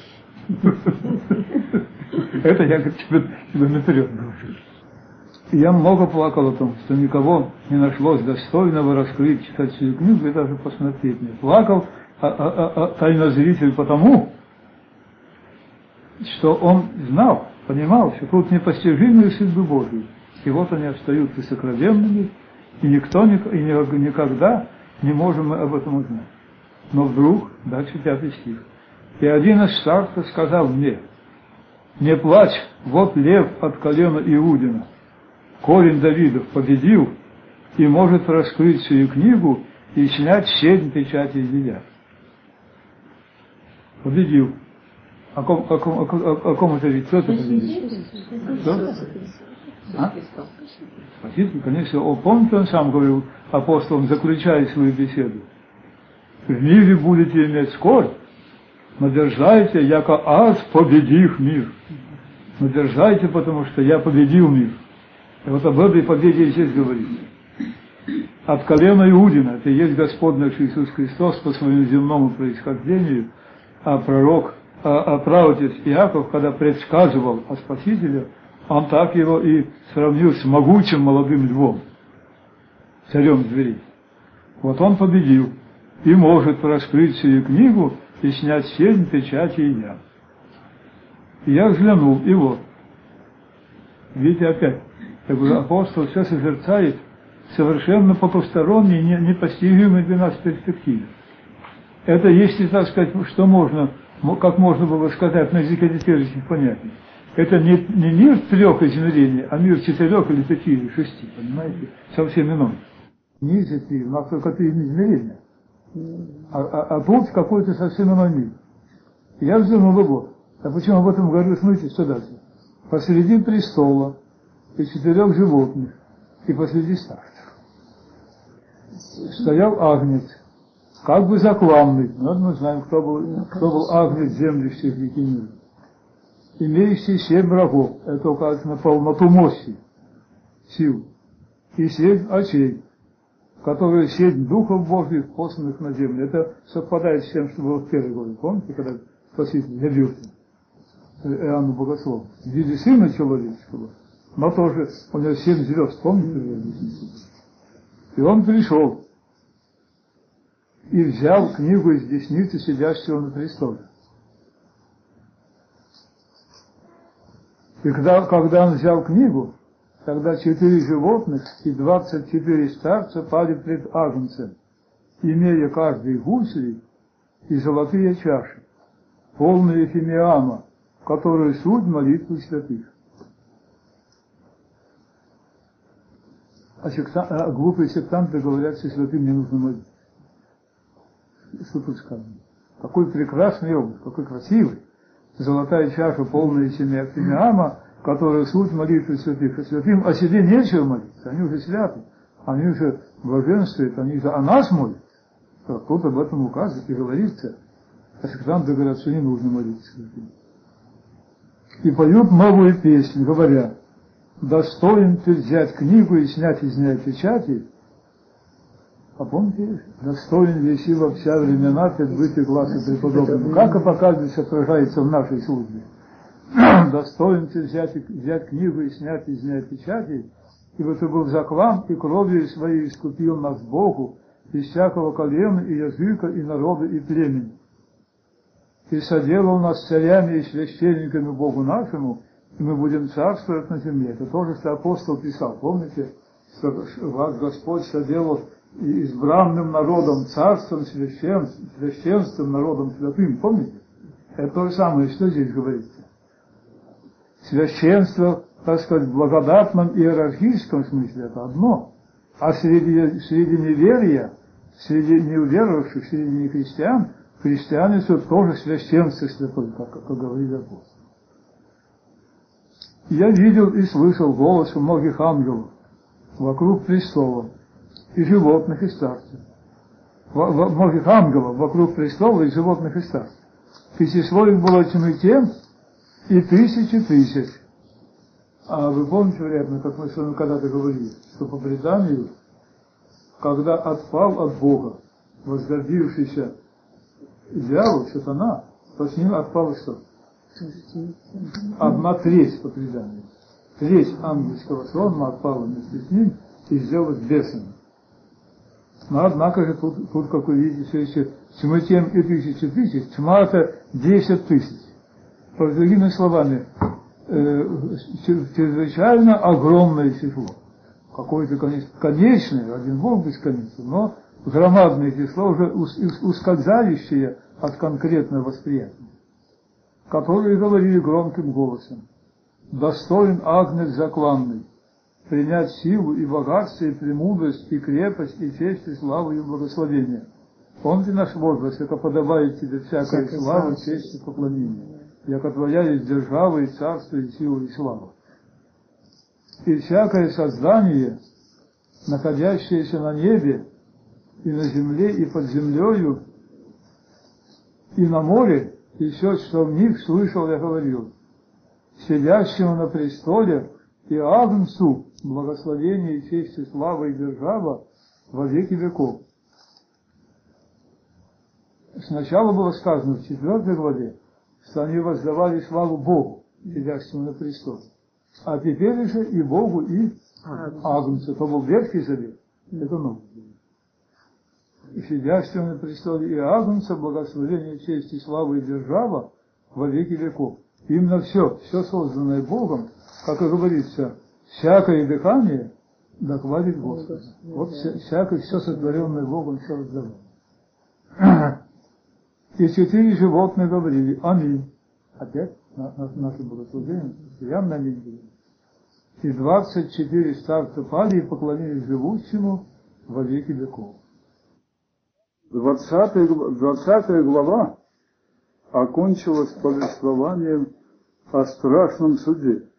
Это я как тебе наперед говорю. Я много плакал о том, что никого не нашлось достойного раскрыть, читать всю книгу и даже посмотреть мне. Плакал а, а, а, тайнозритель потому, что он знал, понимал, что тут непостижимые судьбы Божьи. И вот они остаются сокровенными, и никто и никогда не можем мы об этом узнать. Но вдруг, дальше пятый стих, и один из старцев сказал мне: не плачь, вот лев от колена Иудина, корень Давидов, победил и может раскрыть свою книгу и снять семь печатей ее. Победил. О ком, о ком, о ком, о ком это речь? Кто это победит? Что? А? Спаситель, конечно. О, помните, он сам говорил апостолам, заключая свою беседу. В мире будете иметь скорбь, но дерзайте, яко аз победив мир. Но дерзайте, потому что я победил мир. И вот об этой победе и здесь говорится. От колена Иудина, это и есть Господь наш Иисус Христос по своему земному происхождению, а пророк, а, а праотец Иаков, когда предсказывал о Спасителе, он так его и сравнил с могучим молодым львом, царем зверей. Вот он победил и может раскрыть сию книгу и снять семь печатей и я. И я взглянул, и вот, видите, опять, я говорю, апостол все созерцает совершенно потусторонней, непостижимой для нас перспективе. Это, если так сказать, что можно, как можно было сказать на языке теперешних понятий, это не, не мир трех измерений, а мир четырех или пяти или шести, понимаете, совсем иной. Не из этих, у нас только три измерения. А, а, а тут какой-то совсем иной мир. И я взглянул его. А почему об этом говорю, смотрите, что дальше? Посреди престола и четырех животных, и посреди старцев стоял агнец, как бы закланный. Ну, мы знаем, кто был, кто был агнец землящих реки мира. Имеющий семь рогов, это указано на полноту мощи, сил, и семь очей, которые семь духов Божьих, посланных на землю. Это совпадает с тем, что было в первой главе. Помните, когда Спаситель явился Иоанну Богослову в виде Сына Человеческого, но тоже у него семь звезд, помните? И он пришел и взял книгу из десницы сидящего на престоле. И когда, когда он взял книгу, тогда четыре животных и двадцать четыре старца пали пред агнцем, имея каждый гусли и золотые чаши, полные фимиама, которые суть молитвы святых. А, секта... а глупые сектанты говорят, что святым не нужно молиться. Что тут сказано? Какой прекрасный образ, какой красивый. Золотая чаша, полная фимиама, которая суть молитвы святых. А святым о себе нечего молиться, они уже святы, они уже блаженствуют, они уже о нас молятся. Тут об этом указывает и говорится. А сектанты говорят, что не нужно молиться святым. И поют новую песню, говоря: достоин ты взять книгу и снять из нее печати. А помните, достоин веси во вся времена предбытый глаз и преподобный. Как апокалипсис отражается в нашей службе? Достоин ты взять, взять книгу и снять из нее печати, ибо ты был заклан и кровью своей искупил нас Богу из всякого колена и языка и народа и племени. И соделал нас царями и священниками Богу нашему, и мы будем царствовать на земле. Это тоже, что апостол писал. Помните, что вас Господь соделал избранным народом, царством, священством, священством, народом святым. Помните? Это то же самое, что здесь говорится. Священство, так сказать, в благодатном иерархическом смысле это одно. А среди, среди неверия, среди неуверовавших, среди нехристиан, христиане все тоже священство святое, как, как говорит апостол. Я видел и слышал голос многих ангелов вокруг престола, и животных, и старцев. Во, во, многих ангелов вокруг престола, и животных, и старцев. И число их было тьмы тем, и тысячи тысяч. А вы помните, вероятно, как мы с вами когда-то говорили, что по преданию, когда отпал от Бога возгордившийся дьявол, сатана, то с ним отпало что? Одна треть по преданию. Треть ангельского сонма отпала вместе с ним и сделалась бесом. Но однако же тут, тут, как вы видите, все еще тьмы тем и тысячи тысяч, тьма это десять тысяч. То, другими словами, э, чрезвычайно огромное число. Какое-то, конечно, конечное, один Бог бесконечный, но громадное число, уже ускользающее от конкретного восприятия, которые говорили громким голосом: достоин агнец закланный принять силу и богатство, и премудрость, и крепость, и честь, и славу, и благословение. Помните наш возглас: это подобает тебе всякая слава, честь и поклонение. яко Твоя есть держава и царство, и сила, и слава. И всякое создание, находящееся на небе, и на земле, и под землею, и на море, и все, что в них, слышал я говорил, сидящему на престоле и Агнцу благословение и честь и слава и держава во веки веков. Сначала было сказано в четвертой главе, что они воздавали славу Богу, сидящему на престоле. А теперь же и Богу, и Агнцу. То был Ветхий Завет, это Новый Завет. И сидящему на престоле и Агнца благословение, честь и слава и держава во веки веков. Именно все, все созданное Богом, как и говорится, всякое дыхание докладит Господу. Вот вся, всякое, все сотворенное Богом, все раздавано. И четыре животных говорили аминь. Опять на, на, наше богослужение, постоянно аминь говорили. И двадцать четыре старца пали и поклонились живущему во веки веков. Двадцатая глава окончилась повествованием о страшном суде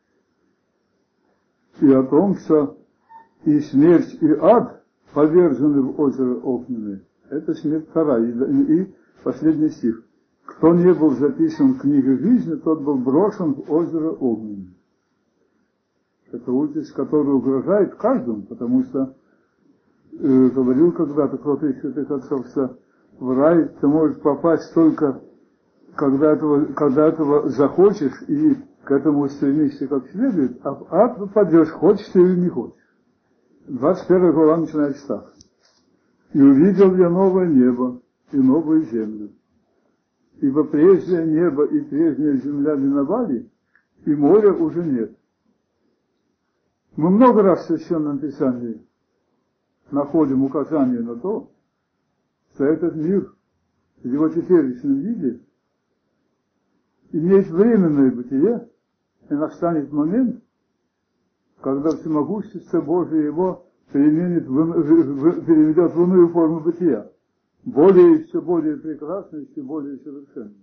и о том, что и смерть, и ад повержены в озеро огненное. Это смерть вторая. И, и последний стих. Кто не был записан в книге жизни, тот был брошен в озеро огненное. Это участь, которая угрожает каждому, потому что э, говорил когда-то кто-то из святых отцов, что в рай ты можешь попасть только когда этого, когда этого захочешь и к этому стремишься как следует, а в ад попадешь, хочешь ты или не хочешь. двадцать первая глава начинается так. И увидел я новое небо и новую землю. Ибо прежнее небо и прежняя земля миновали, и моря уже нет. Мы много раз в Священном Писании находим указание на то, что этот мир в его теперешнем виде имеет временное бытие, и настанет момент, когда всемогущество Божие его переменит в, в, переведет в иную форму бытия, более и все более прекрасной, все более совершенной.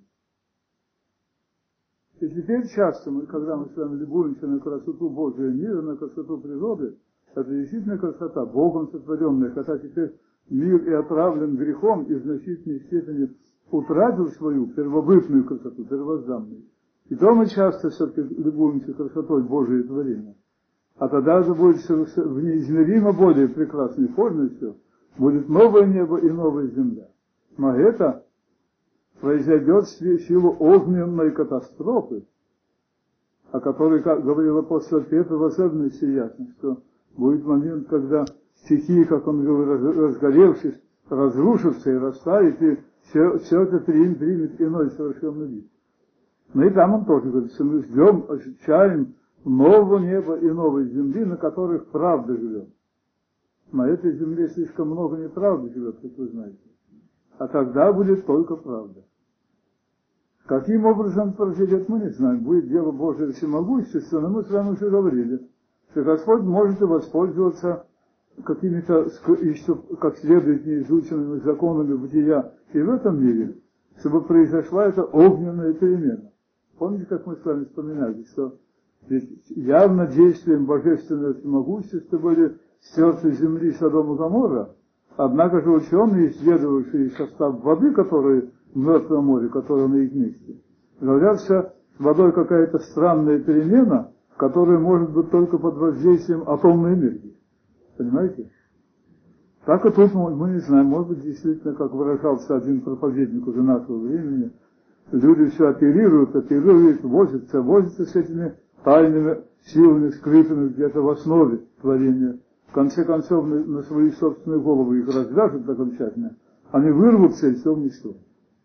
И теперь часто, мы, когда мы с вами любуемся на красоту Божия мира, на красоту природы, это действительно красота, Богом сотворенная, хотя теперь мир и отравлен грехом, и в значительной степени утратил свою первобытную красоту, первозданную. И то мы часто все-таки любуемся красотой Божия творения. А тогда это будет в неизмеримо более прекрасной форме все. Будет новое небо и новая земля. Но это произойдет в силу огненной катастрофы, о которой, как говорил апостол Петр, в особенности ясно, что будет момент, когда стихии, как он говорил, разгоревшись, разрушатся и растают, и все, все это примет, примет иной совершенный вид. Но и там он тоже говорит, что мы ждем, ощущаем нового неба и новой земли, на которых правда живет. На этой земле слишком много неправды живет, как вы знаете. А тогда будет только правда. Каким образом произойдет, мы не знаем. Будет дело Божие всемогущества, но мы с вами уже говорили, что Господь может и воспользоваться какими-то, как следует, неизученными законами бытия и в этом мире, чтобы произошла эта огненная перемена. Помните, как мы с вами вспоминали, что ведь явно действием божественного всемогущества были стерты земли Содом и Гоморра, однако же ученые, исследовавшие состав воды, которая в Мертвом море, которая на их месте, говорят, что водой какая-то странная перемена, которая может быть только под воздействием атомной энергии. Понимаете? Так и тут мы не знаем, может быть, действительно, как выражался один проповедник уже нашего времени, люди все оперируют, оперируют, возятся, возятся с этими тайными силами, скрытыми где-то в основе творения. В конце концов, на, на свои собственные головы их развяжут окончательно, они вырвутся и все в ничто.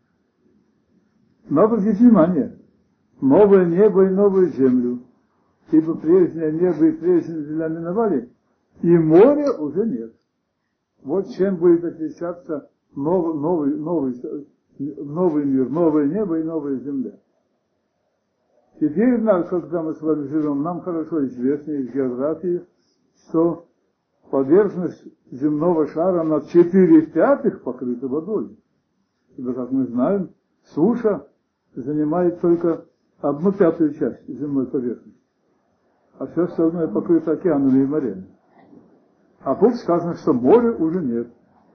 Но обратите внимание, новое небо и новую землю, ибо прежнее небо и прежняя земля миновали, и моря уже нет. Вот чем будет отличаться новый, новый, новый, новый мир, новое небо и новая земля. Теперь, когда мы с вами живем, нам хорошо известно из географии, что поверхность земного шара на четыре пятых покрыта водой. Ибо, как мы знаем, суша занимает только одну пятую часть земной поверхности, а все остальное покрыто океанами и морями. А тут сказано, что моря уже нет.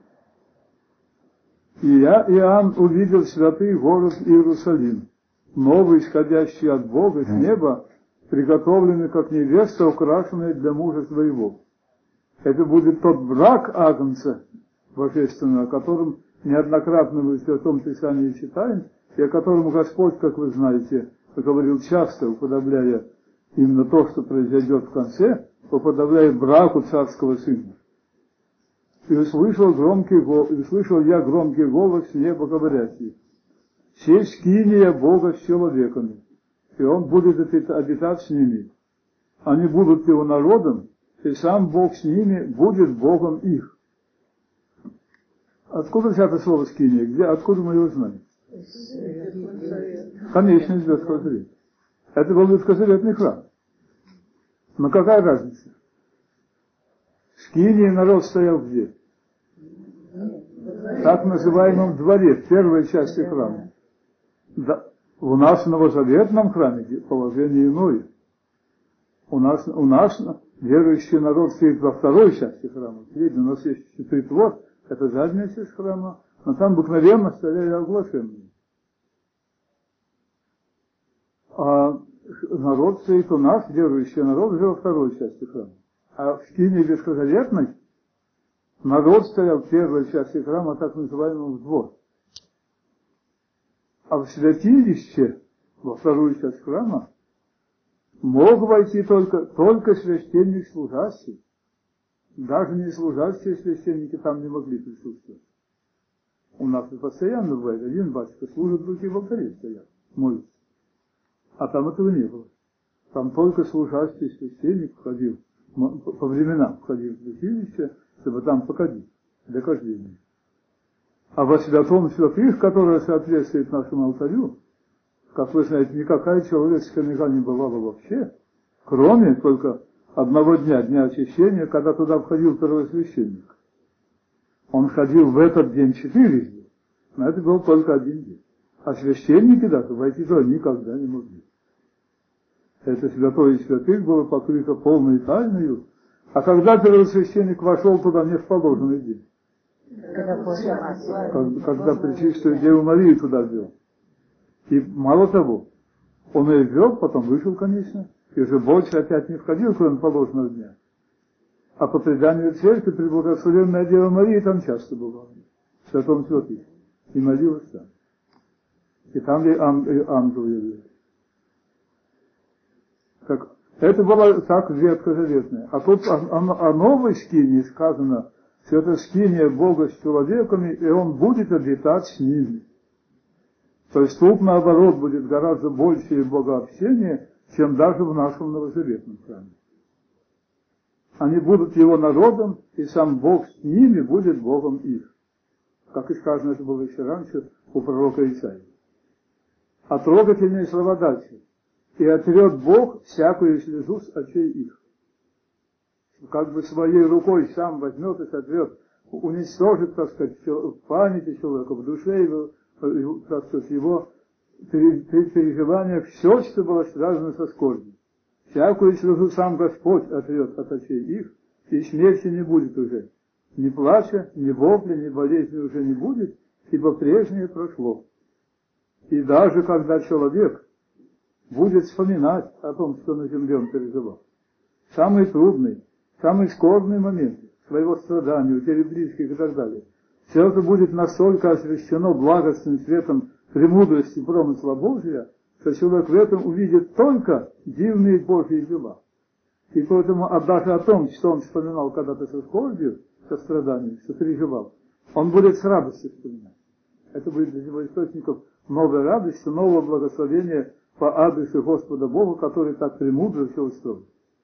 И я, Иоанн, увидел святый город Иерусалим, новый, исходящий от Бога с неба, приготовленный как невеста, украшенная для мужа своего. Это будет тот брак Агнца божественного, о котором неоднократно мы в Святом Писании читаем, и о котором Господь, как вы знаете, говорил часто, уподобляя именно то, что произойдет в конце, уподобляя браку царского сына. И услышал, громкий, и услышал я громкий голос с неба говорящий: «Сесть скиния Бога с человеками, и он будет обитать с ними. Они будут его народом, и сам Бог с ними будет Богом их». Откуда взято слово «скиния»? Где, откуда мы его знаем? Конечно, из Ветхого Завета. Это был ветхозаветный храм. Но какая разница? В скинии народ стоял где? В так называемом дворе, в первой части храма. Да, у нас в новозаветном храме положение иное. У нас, у нас верующий народ стоит во второй части храма. Видите, у нас есть притвор, это задняя часть храма, но там обыкновенно стояли оглашенные. А народ стоит у нас, верующий народ, уже во второй части храма. А в скинии ветхозаветной народ стоял в первой части храма, так называемом двор. А в святилище, во вторую часть храма, мог войти только, только священник служащий. Даже не служащие священники там не могли присутствовать. У нас это постоянно бывает. Один батюшка служит, другие в алтаре стоят, молятся. А там этого не было. Там только служащий священник входил, по временам входил в святилище, чтобы там походить, для хождения. А во святом святых, которое соответствует нашему алтарю, как вы знаете, никакая человеческая нога не бывала вообще, кроме только одного дня, дня очищения, когда туда входил первосвященник. Он ходил в этот день четырежды, но это был только один день. А священники даже войти туда никогда не могли. Это святое из святых было покрыто полной тайною, а когда первосвященник вошел туда не в положенный день, когда, когда Пречистую Деву Марию туда ввел. И мало того, он ее ввел, потом вышел, конечно, и уже больше опять не входил, кроме положенного дня. А по преданию церкви преблагословенная Дева Мария там часто бывала, в святом святых, и молилась там. И там ей ангел явился. Так, это было так ветхозаветное. А тут о, о, о новой скинии сказано, что это скиния Бога с человеками, и он будет обитать с ними. То есть тут, наоборот, будет гораздо большее богообщение, чем даже в нашем новозаветном храме. Они будут его народом, и сам Бог с ними будет Богом их. Как и сказано, это было еще раньше у пророка Исаии. А трогательные слова дальше. И отрет Бог всякую слезу с очей их. Как бы своей рукой сам возьмет и сотрет, уничтожит, так сказать, в памяти человека, в душе его, так сказать, его переживания, все, что было связано со скорбью. Всякую слезу сам Господь отрет от очей их, и смерти не будет уже. Ни плача, ни вопля, ни болезни уже не будет, ибо прежнее прошло. И даже когда человек будет вспоминать о том, что на земле он переживал, самые трудные, самые скорбные моменты своего страдания, утери близких и так далее, все это будет настолько освящено благостным светом премудрости промысла Божия, что человек в этом увидит только дивные Божьи дела. И поэтому, а даже о том, что он вспоминал когда-то со скорбью, со страданием, что переживал, он будет с радостью вспоминать. Это будет для него источником новой радости, нового благословения по адресу Господа Бога, который так премудро все устроил.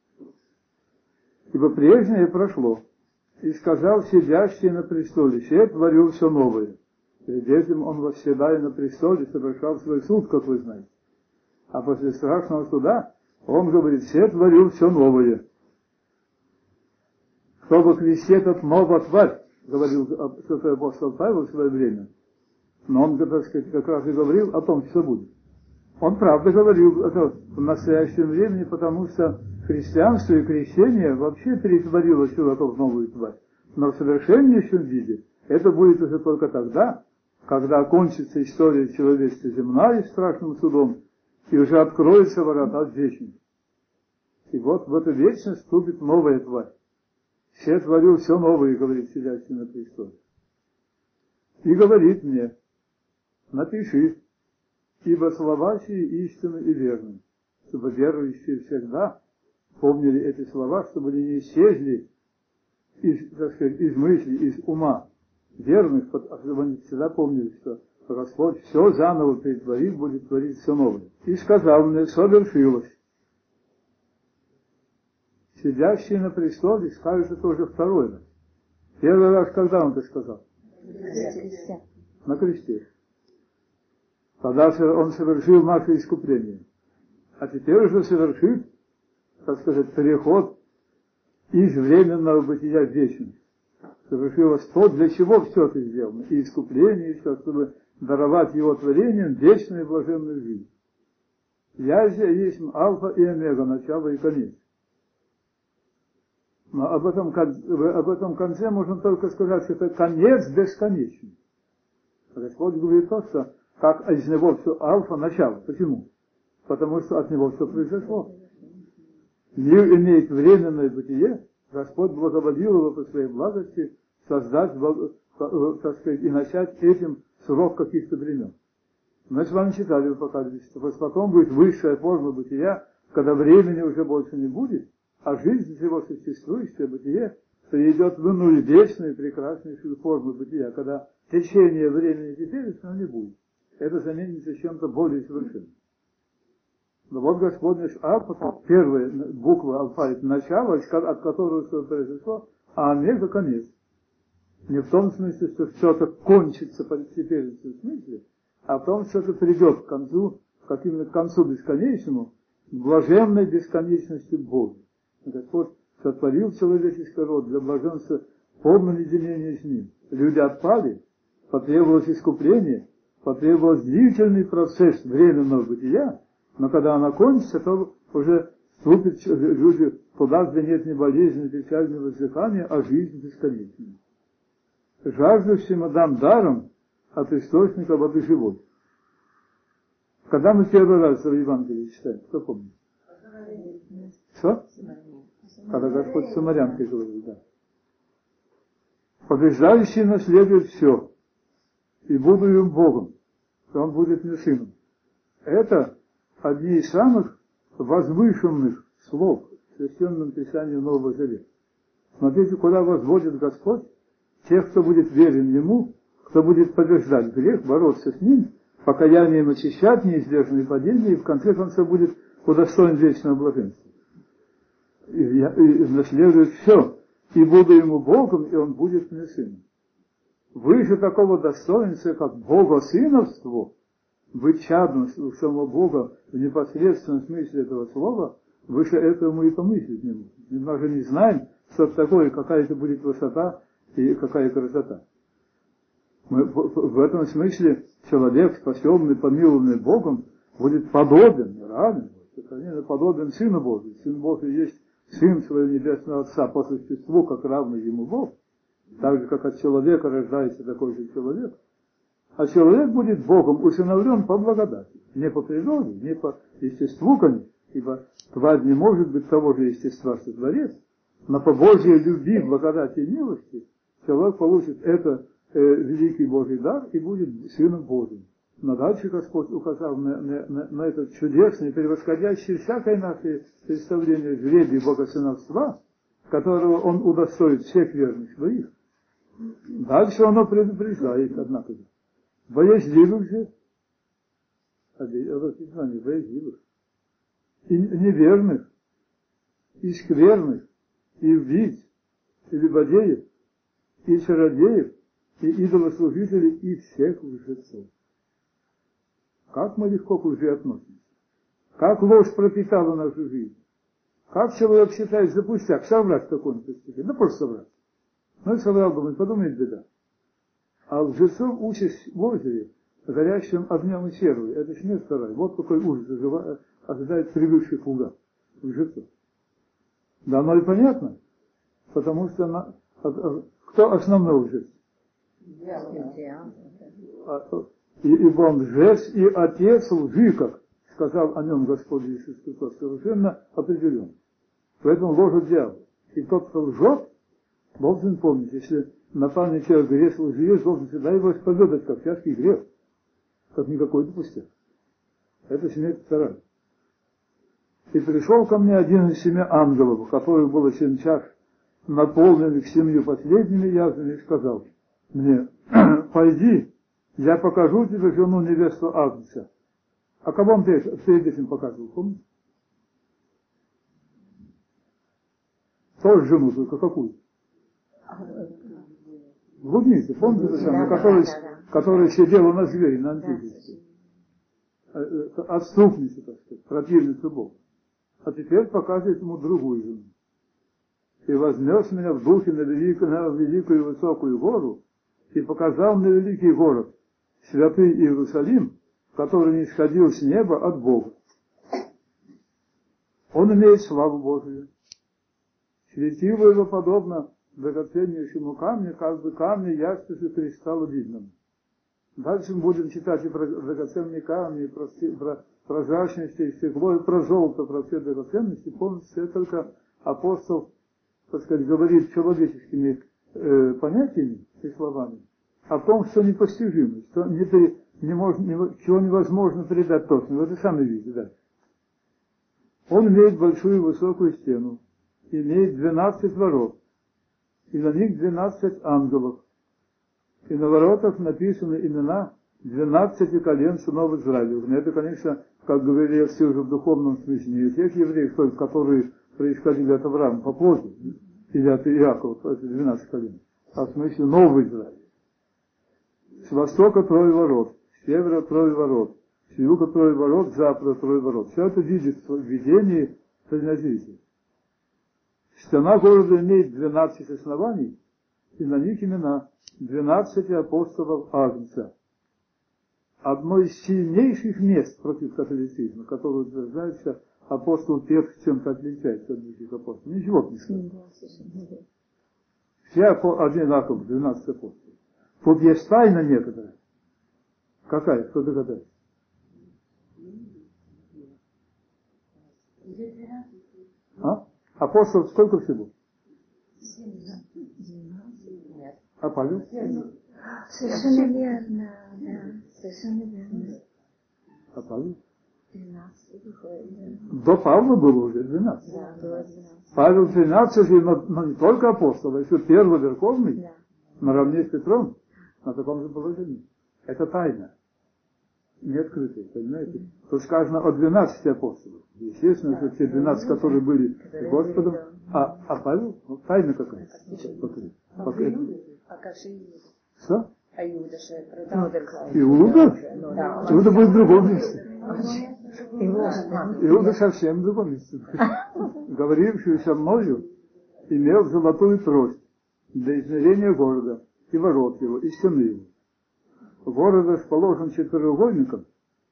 Ибо прежнее прошло, и сказал сидящий на престоле: «Се творю все новое». Перед этим он, восседая на престоле, совершал свой суд, как вы знаете. А после страшного суда он говорит: «Се творю все новое». Чтобы Христе этот новая тварь, говорил апостол Павел в свое время, но он, так сказать, как раз и говорил о том, что будет. Он правда говорил это в настоящем времени, потому что христианство и крещение вообще перетворило человека в новую тварь. Но в совершеннейшем виде это будет уже только тогда, когда окончится история человечества земная страшным судом, и уже откроются ворота в вечность. И вот в эту вечность вступит новая тварь. Все творил все новое, говорит сидящий на престоле. И говорит мне: напиши, ибо слова сии истинны и верны, чтобы верующие всегда помнили эти слова, чтобы они не исчезли из, так сказать, из мысли, из ума верных, чтобы они всегда помнили, что Господь все заново перетворит, будет творить все новое. И сказал мне: совершилось. Сидящий на престоле скажет это уже второй раз. Первый раз, когда он это сказал? На кресте. Тогда он совершил наше искупление. А теперь уже совершит, так сказать, переход из временного бытия в вечность. Совершилось то, для чего все это сделано. И искупление, и все, чтобы даровать его творением вечную и блаженную жизнь. Я же есть альфа и омега, начало и конец. Но об этом, об этом конце можно только сказать, что это конец бесконечный. Господь говорит то, что как из него все альфа, начало. Почему? Потому что от него все произошло. Мир имеет временное бытие, Господь благоволил его по своей благости создать, так сказать, и начать этим срок каких-то времен. Мы с вами читали в Апокалипсисе, что потом будет высшая форма бытия, когда времени уже больше не будет, а жизнь его существующее бытие перейдет в иную вечную прекраснейшую форму бытия, когда течение времени теперешнего не будет. Это заменится чем-то более совершенным. Но вот Господь Альфа, первая буква алфавита, начало, от которого все произошло, а омега конец. Не в том смысле, что что-то кончится по теперешнему смысле, а в том, что это придет к концу, к какому-то концу бесконечному, к блаженной бесконечности Бога. Господь сотворил человеческий род для блаженства полного единения с Ним. Люди отпали, потребовалось искупление, потребовался длительный процесс временного бытия, но когда она кончится, то уже вступят люди туда, где нет ни болезни, ни печали, ни воздыхания, а жизнь бесконечная. Жаждущим дам даром от источника воды живой. Когда мы первый раз в Евангелии читаем, кто помнит? Что? Когда Господь с самарянкой говорил, да. Побеждающий наследует все, и буду им Богом, то он будет мне сыном. Это одни из самых возвышенных слов в Священном Писании Нового Завета. Смотрите, куда возводит Господь тех, кто будет верен Ему, кто будет побеждать грех, бороться с ним, покаянием очищать неизбежные падения, и в конце концов будет удостоен вечного блаженства. И, я, и наследует все, и буду ему Богом, и он будет мне сыном. Выше такого достоинства, как богосыновство, быть чадом самого Бога в непосредственном смысле этого слова, выше этого мы и помыслить не можем. Мы даже не знаем, что это такое, какая это будет высота и какая красота. Мы, в, в этом смысле человек, спасенный, помилованный Богом, будет подобен, равен, подобен Сыну Божию. Сын Божий есть Сын своего Небесного Отца по существу, как равный ему Бог. Так же, как от человека рождается такой же человек. А человек будет Богом усыновлен по благодати. Не по природе, не по естеству, конечно, ибо тварь не может быть того же естества, что Творец, но по Божьей любви, благодати и милости человек получит это э, великий Божий дар и будет Сыном Божьим. Но дальше Господь указал на, на, на, на этот чудесный, превосходящий всякое наше представление жребий богосыновства, которого Он удостоит всех верных своих. Дальше оно предупреждает, однако же. Боязливых же, обратите внимание, боязливых, и неверных, и скверных, и убийц, и любодеев, и чародеев, и идолослужителей, и всех лжецов. Как мы легко к лжи относимся. Как ложь пропитала нашу жизнь. Как человек считает за пустяк соврать в каком-то стихе. Да просто соврать. Ну и соврал, думает, подумает, беда. А лжецов участь ложи горящим огнем и серой. Это смерть вторая. Вот какой ужас ожидает привыкших слуга лжецов. Да оно и понятно, потому что на, кто основной лжец? И, ибо он лжец и отец лжи, как сказал о нем Господь Иисус Христос, совершенно определен. Поэтому ложит дьявол. И тот, кто лжет, должен помнить, если напал на человек грех лжи есть, должен всегда его исповедать, как тяжкий грех, как никакой пустяк. Это смерть вторая. И пришел ко мне один из семи ангелов, у которых было семь чаш, наполненных семью последними язвами, и сказал мне: пойди, я покажу тебе жену невесту Агнца. А кого он перед этим показывал, помните? Тоже жену, только какую? Блудницу, помните, да, которая, которая сидела на звере, на антихристе. Отступницу, так сказать, противницу Бога. А теперь показывает ему другую жену. И вознес меня в духе на великую, на великую и высокую гору, и показал мне великий город, святый Иерусалим, который не исходил с неба от Бога. Он имеет славу Божию. Светило его подобно драгоценнейшему камню, как бы камню ясписа кристалла видному. Дальше мы будем читать и про драгоценные камни, и про, про прозрачность, и стекло, и про золото, про все драгоценности. Помните, это только апостол, так сказать, говорит человеческими э, понятиями и словами о том, что непостижимо, что не, не можно, не, чего невозможно передать точно. Вы это сами видите, да. Он имеет большую высокую стену, имеет двенадцать ворот, и на них двенадцать ангелов. И на воротах написаны имена двенадцати колен сынов Израилевых. Но это, конечно, как говорили все уже в духовном смысле, не тех евреев, только которые происходили от Авраама по плоти, или от Иакова, это двенадцать колен, а в смысле новый Израиль. С востока трое ворот, с севера трое ворот, с юга трое ворот, с запада трое ворот. Все это видит в видении Среднязийца. Стена города имеет двенадцать оснований, и на них имена двенадцати апостолов Агнца. Одно из сильнейших мест против католицизма, которое утверждается, апостол Петр чем-то отличается от других апостолов. Ничего не скажет. Все одинаково, двенадцать апостолов. Тут есть тайна некоторая. Какая? Кто догадается? А? Апостолов сколько всего? А Павел? Совершенно верно, да, совершенно верно. А Павел? тринадцать выходит. До Павла было уже двенадцать. Да, было двенадцать. Павел тринадцать, но, но не только апостол, а еще первый верховный, Да. наравне с Петром, на таком же положении. Это тайна. Не открытая, понимаете? Тут сказано о двенадцати апостолах. Естественно, что те двенадцать, которые были с Господом, а, а Павел, ну, тайна какая? А как же Иуда? Что? А Иуда же продал. Иуда? Да. Иуда будет в другом месте. Иуда. Иуда совсем в другом месте. Говоривший со мною имел золотую трость для измерения города и ворот его, и стены его. Город расположен четырехугольником,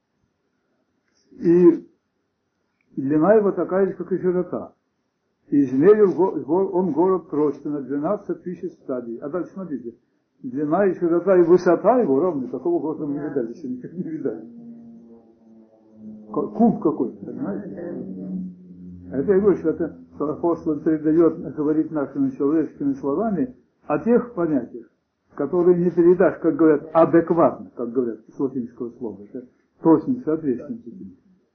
и длина его такая же, как и широта. И измерил он город тростью на двенадцать тысяч стадий. А дальше смотрите, длина и широта и высота его ровны, такого города мы не видали, еще никак не видали. Куб какой-то, понимаете? Это я говорю, что это апостол передает, говорит нашими человеческими словами о тех понятиях, которые не передашь, как говорят, адекватно, как говорят с латинского слова. Это точным соответствием таким.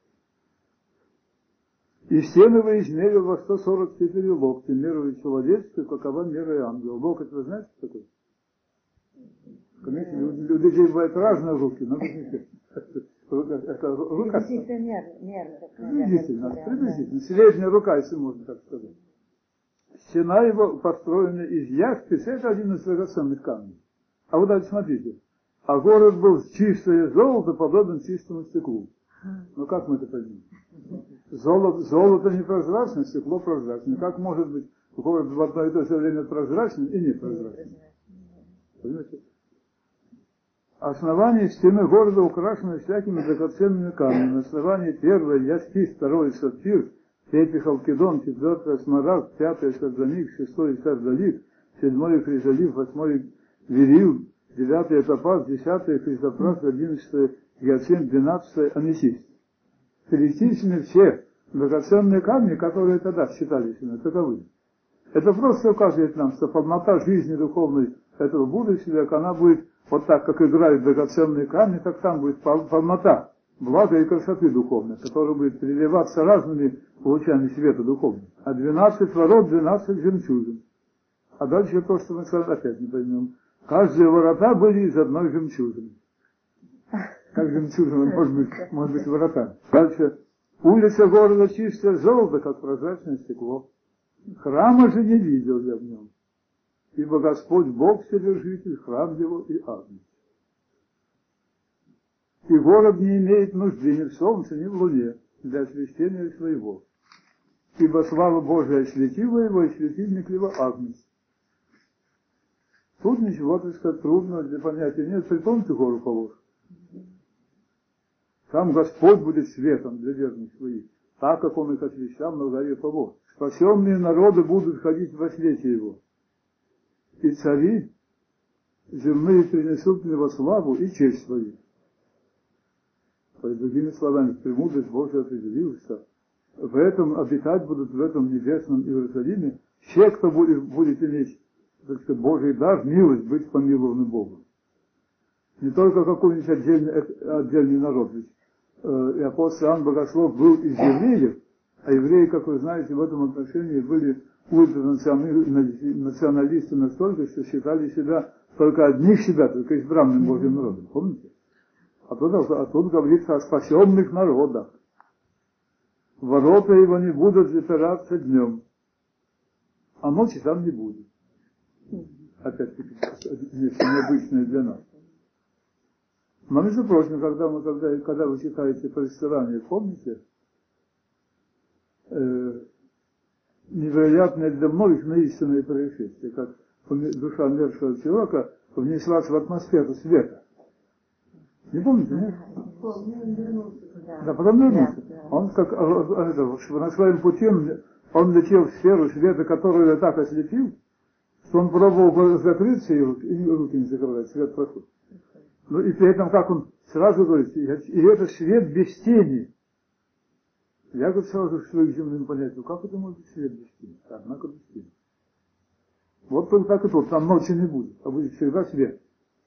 И стены вы измерил во сто сорок четыре локтя, меру человеческую, какова мера и ангела. Локоть, вы знаете, что такое? Конечно, у людей бывают разные руки, но это рука. Приблизительно, приблизительно. Средняя рука, если можно так сказать. Стена его построена из ясписа, это один из драгоценных камней. А вот дальше смотрите. А город был чистое золото, подобен чистому стеклу. Ну как мы это поймем? Золото, золото непрозрачно, стекло прозрачно. Как может быть город в одно и то же время прозрачным и непрозрачным? Понимаете? Основание стены города украшено всякими драгоценными камнями. Основание первое — яспис, второе — сапфир, третье — халкидон, четвертое — смарагд, пятое — сардоник, шестое — сардолит, седьмое — хризолит, восьмое — верил, девятое — топаз, десятое — хризопрас, одиннадцатое — гиацинт, двенадцатое — аметист. Перечислены все драгоценные камни, которые тогда считались таковыми. Это просто указывает нам, что полнота жизни духовной этого будущего века, она будет вот так, как играют драгоценные камни, так там будет полнота блага и красоты духовной, которая будет переливаться разными лучами света духовного. А двенадцать ворот, двенадцать жемчужин. А дальше то, что мы опять не поймем. Каждые ворота были из одной жемчужины. Как жемчужина может быть, может быть ворота. Дальше. Улица города чистое золото, как прозрачное стекло. Храма же не видел я в нем. Ибо Господь Бог Вседержитель, храм его и Агнец. И город не имеет нужды ни в солнце, ни в луне для освящения своего. Ибо слава Божия осветила его, и светильник его Агнец. Тут ничего, так сказать, трудного для понятия нет, при том, что гору положен. Сам Господь будет светом для верных своих, так как Он их освещал на горе Павор. Спасенные народы будут ходить во свете Его. И цари земные принесут в Него славу и честь свою. То есть, другими словами, премудрость Божия определилась. В этом обитать будут, в этом небесном Иерусалиме, все, кто будет, будет иметь, так сказать, Божий дар, милость быть помилованным Богом. Не только какой-нибудь отдельный, отдельный народ. Ведь э, и апостол Иоанн Богослов был из евреев, а евреи, как вы знаете, в этом отношении были ультранационалисты настолько, что считали себя только одних себя, только избранным Божьим народом. Помните? А тут, а тут говорится о спасенных народах. Ворота его не будут запираться днем, а ночи там не будет. Опять-таки, нечто необычное для нас. Но, между прочим, когда, мы, когда, когда вы читаете повествование, помните, э, невероятное для многих, но истинное происшествие, как душа умершего человека внеслась в атмосферу света. Не помните, нет? Да, потом вернулся. Он как это, на своем пути он летел в сферу света, которую я так ослепил, что он пробовал закрыться, и руки не закрывать, свет проходит. Ну и при этом, как он сразу говорит, и это свет без тени. Я говорю сразу к своим земным понятиям, как это может быть свет без тени? Однако без тени. Вот только так и тут, там ночи не будет, а будет всегда свет.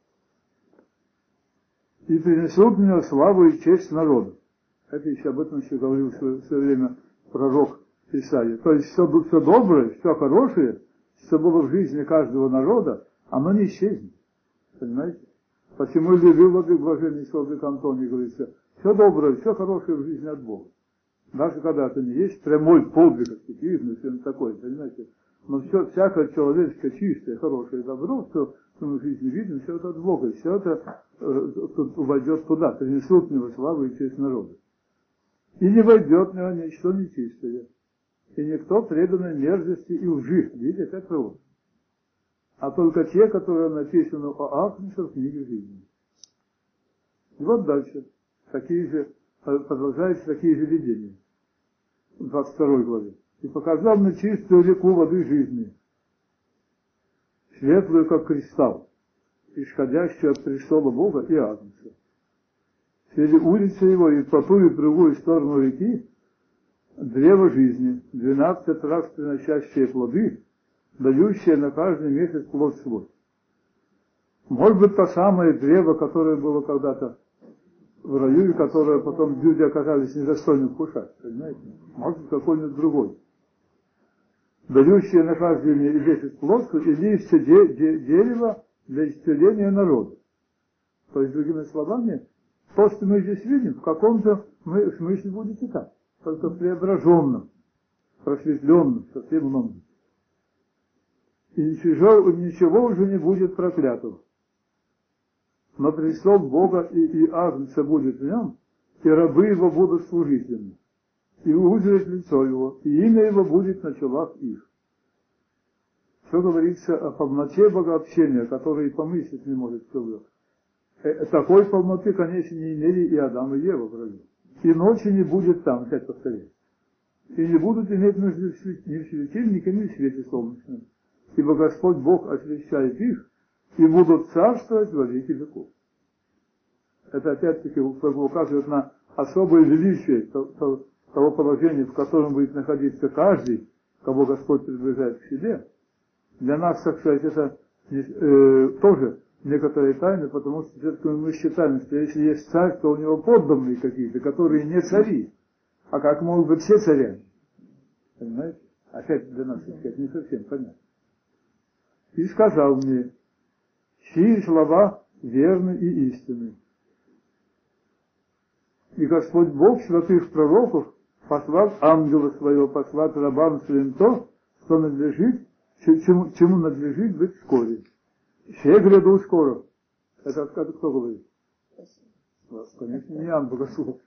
И принесут мне славу и честь народу. Это еще об этом еще говорил в свое, в свое время пророк Исаия. То есть все, все доброе, все хорошее, что было в жизни каждого народа, оно не исчезнет. Понимаете? Почему любил блаженный Владыка Антоний, говорится, все доброе, все хорошее в жизни от Бога. Даже когда это не есть прямой подвиг, аскетизм и все такое, понимаете? Но все, всякое человеческое чистое, хорошее добро, что мы в жизни видим, все это от Бога, и все это э, войдет туда, принесут в него славу и честь народа. И не войдет в него ничто нечистое, и никто преданной мерзости и лжи, видите, это правда. А только те, которые написаны о Агнцах в книге жизни. И вот дальше, такие же, продолжаются такие же видения, в двадцать второй главе. И показал мне чистую реку воды жизни, светлую, как кристалл, исходящую от престола Бога и Агнца. Среди улицы его и по ту и другую сторону реки древо жизни, двенадцать раз приносящие плоды, дающее на каждый месяц плод свой. Может быть, то самое древо, которое было когда-то в раю, и которое потом люди оказались недостойны вкушать, понимаете? Может быть, какой-нибудь другой. Дающее на каждый месяц плод, и листья де- де- дерева для исцеления народа. То есть, другими словами, то, что мы здесь видим, в каком-то смысле будет и так, только в преображенном, просветленном, совсем многом. И ничего, ничего уже не будет проклятого. Но престол Бога и, и Агнца будет в нем, и рабы его будут служить ему. И узрит лицо его, и имя его будет на челах их. Что говорится о полноте богообщения, которое и помыслить не может человек. Э, такой полноты, конечно, не имели и Адам, и Ева в раю. И ночи не будет там, опять повторяю. И не будут иметь нужды ни в светильнике, ни в свете солнечном. Ибо Господь Бог освящает их, и будут царствовать во веки веков. Это опять-таки указывает на особое величие того положения, в котором будет находиться каждый, кого Господь приближает к себе. Для нас, так сказать, это э, тоже некоторые тайны, потому что все-таки мы считаем, что если есть царь, то у него подданные какие-то, которые не цари. А как могут быть все царями? Понимаете? Опять для нас, так сказать, не совсем понятно. И сказал мне: сии слова верны и истинны. И Господь Бог святых пророков послал ангела своего послать рабам своим то, что надлежит, чему, чему надлежит быть вскоре. Все гряду скоро. Это, это кто говорит? Конечно, не Иоанн Богослов.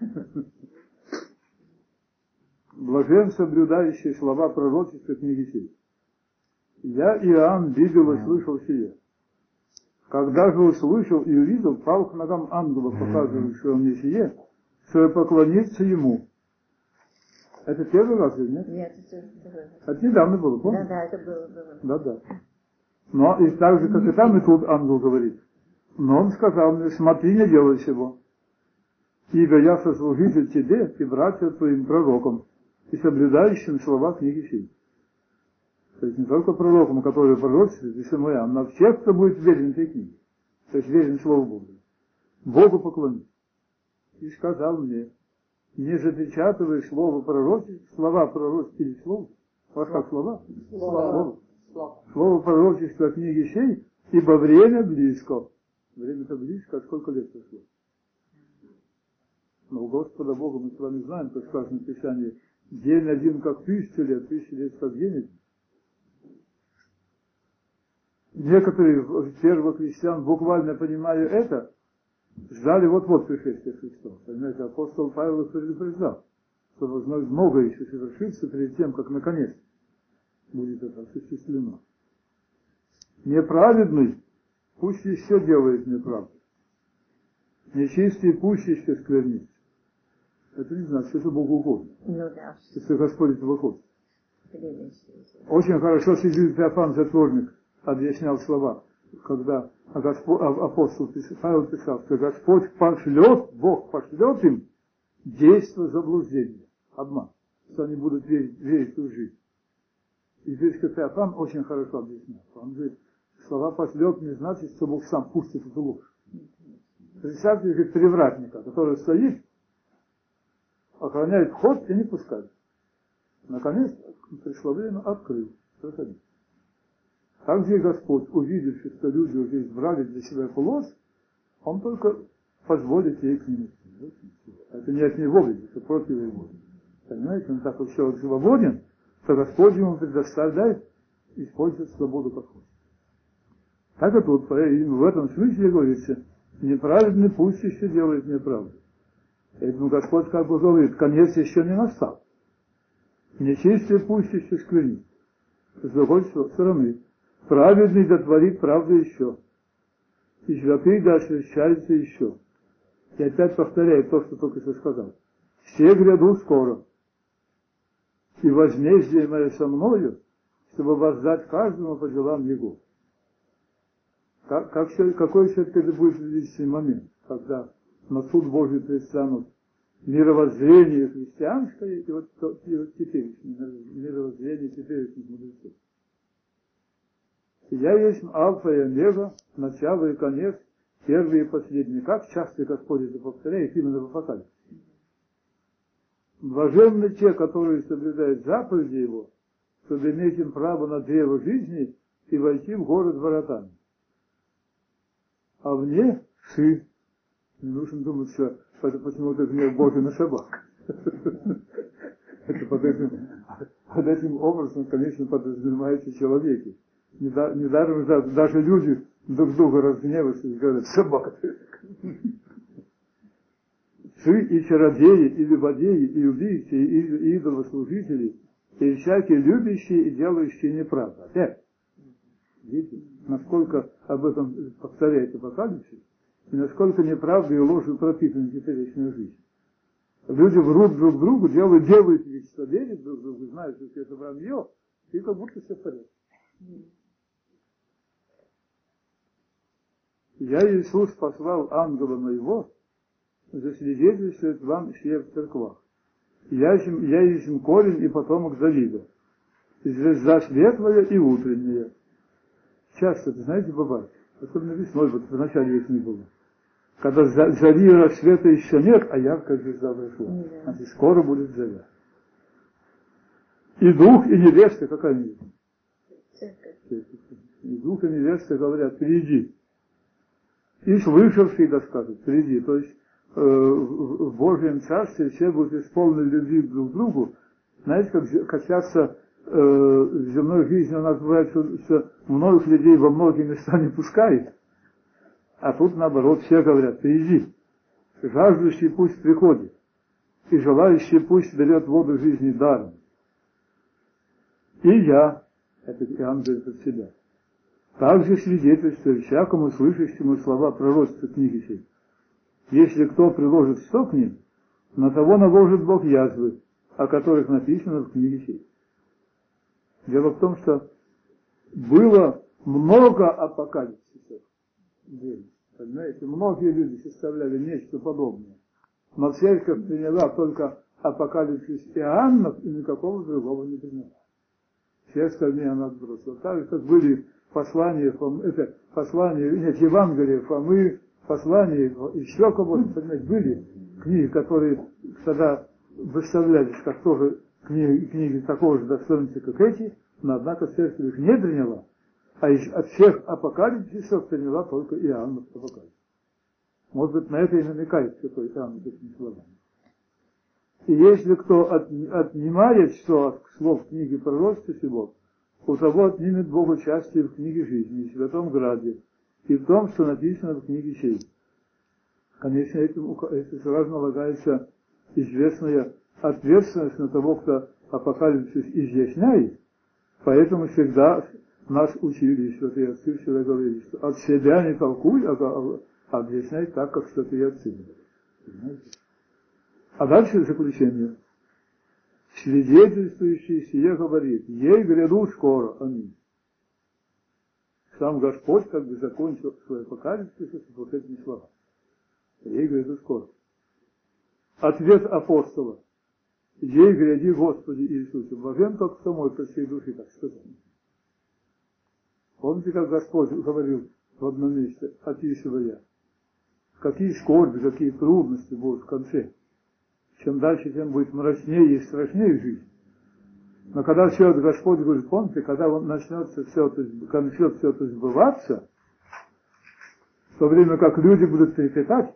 Блажен соблюдающий слова пророчества книги сей. Я, Иоанн, видел и слышал сие. Когда же услышал и увидел, пал к ногам ангела, показывающего мне сие, что поклониться ему. Это первый раз или нет? Нет, это второй раз. Это недавно было, помните? Да, да, это было, было. Да, да. Но и так же, как и там, и тут ангел говорит. Но он сказал мне: смотри, не делай сего. Ибо я сослужитель тебе и братья твоим пророкам, и соблюдающим слова книги сей. То есть не только пророкам, которые пророчествуют, и самоям, но всех, кто будет верен этой книге. То есть верен Слову Богу. Богу поклонись. И сказал мне: не запечатывай слово пророчества, слова пророчества или слова. У вас как слова? Слово. Слово, слово пророчества книги сей, ибо время близко. Время-то близко, а сколько лет прошло? Но у Господа Бога мы с вами знаем, как сказано в Писании, день один как тысяча лет, тысяча лет как день. Некоторые из первых христиан, буквально понимая это, ждали вот-вот пришествия Христова. Понимаете, апостол Павел их предупреждал, что должно многое еще совершиться перед тем, как наконец будет это осуществлено. Неправедный пусть еще делает неправду. Нечистый пусть еще сквернится. Это не значит, что это Богу угодно. Ну да. Если Господь этого хочет. Очень хорошо святитель Феофан Затворник объяснял слова, когда апостол Павел писал, что Господь пошлет, Бог пошлет им действо заблуждения, обман, что они будут верить, верить в жизнь. И здесь Феофан очень хорошо объяснял. Он говорит, слова пошлет не значит, что Бог сам пустит эту ложь. Представьте, как привратника, который стоит, охраняет вход и не пускает. Наконец, пришло время, открыл. Проходи. Так же и Господь, увидевши, что люди уже избрали для себя эту ложь, Он только позволит ей к нему. Это не от Него, это против Его. Понимаете, Он так вообще вот свободен, что Господь ему предоставляет использовать свободу как хочет. Так и тут, в этом смысле говорится, неправедный пусть еще делает неправду. Поэтому Господь как бы говорит, конец еще не настал. Нечистый пусть еще сквернит. С другой стороны, праведный дотворит правду еще. И святый да освящается еще. И опять повторяет то, что только что сказал. Все грядут скоро. И возмездие мое со мною, чтобы воздать каждому по делам его. Как, как, какой все-таки это будет величественный момент, когда на суд Божий предстанут мировоззрение христианское и вот, и вот теперешнее мировоззрение теперешних мудрецов. И я есть Алфа и Омега, начало и конец, первый и последний. Как часто Господь это повторяет именно в Апокалипсисе. Блаженны те, которые соблюдают заповеди Его, чтобы иметь им право на древо жизни и войти в город воротами. А мне сы. Не нужно думать, что это почему-то гнев Божий на собак. Это под этим, под этим образом, конечно, подразумевается человеки. Недаром даже люди друг друга разгневаются и говорят, собака. Сы и чародеи, и любодеи, и убийцы, и идолослужители, и всякие любящие и делающие неправду. Опять. Видите, насколько об этом повторяет Апокалипсис, и насколько неправдой и ложью пропитана теперешняя жизнь. Люди врут друг другу, делают, делают вид, что верят друг другу, знают, что это вранье, и как будто все в порядке. Я, Иисус, послал ангела моего засвидетельствовать вам все в церквах. Я, я есть корень и потомок Давида, звезда светлая и утренняя. Часто, это, знаете, бывает, особенно весной, вот в начале весны было. Когда зари и рассвета еще нет, а яркая звезда вышла. Значит, скоро будет заря. И дух, и невеста, какая невеста? И дух, и невеста говорят, приди. И слышавший, да скажут, приди. То есть э, в Божьем Царстве все будут исполнены любви друг к другу. Знаете, как, как часто э, в земной жизни у нас бывает, что, что многих людей во многие места не пускает. А тут, наоборот, все говорят, приди. Жаждущий пусть приходит. И желающий пусть берет воду жизни даром. И я, это Иоанн говорит от себя, также свидетельствую всякому слышащему слова пророчества книги сей. Если кто приложит сто к ним, на того наложит Бог язвы, о которых написано в книге сей. Дело в том, что было много апокалипсисов. Понимаете, многие люди составляли нечто подобное. Но церковь приняла только апокалипсис Иоаннов и никакого другого не приняла. Все остальные она отбросила. Так же, как были послания, это послания, нет, Евангелие Фомы, послания, еще кого-то, понимаете, были книги, которые тогда выставлялись как тоже книги, книги такого же достоинства, как эти, но однако церковь их не приняла. А из, от всех апокалипсисов приняла только Иоаннов апокалипсис. Может быть, на это и намекает святой Иоанн этими словами. И если кто от, отнимает что от слов книги пророчества сего, у того отнимет Бог участие в книге жизни, и в Святом Граде, и в том, что написано в книге сей. Конечно, этим, этим сразу налагается известная ответственность на того, кто апокалипсис изъясняет, поэтому всегда нас учили, святые отцы всегда говорили, что от себя не толкуй, а объясняй так, как святые отцы. Понимаете? А дальше заключение. Свидетельствующий сие говорит, ей гряду скоро, аминь. Сам Господь как бы закончил свой апокалипсис вот этими словами. Ей гряду скоро. Ответ апостола. Ей гряди, Господи Иисусе. Блажен тот, кто мой по всей души, так сказать. Помните, как Господь говорил в одном месте, описывая, какие скорби, какие трудности будут в конце. Чем дальше, тем будет мрачнее и страшнее жизнь. Но когда все это Господь говорит, помните, когда он начнется все это, начнет все это сбываться, в то время как люди будут трепетать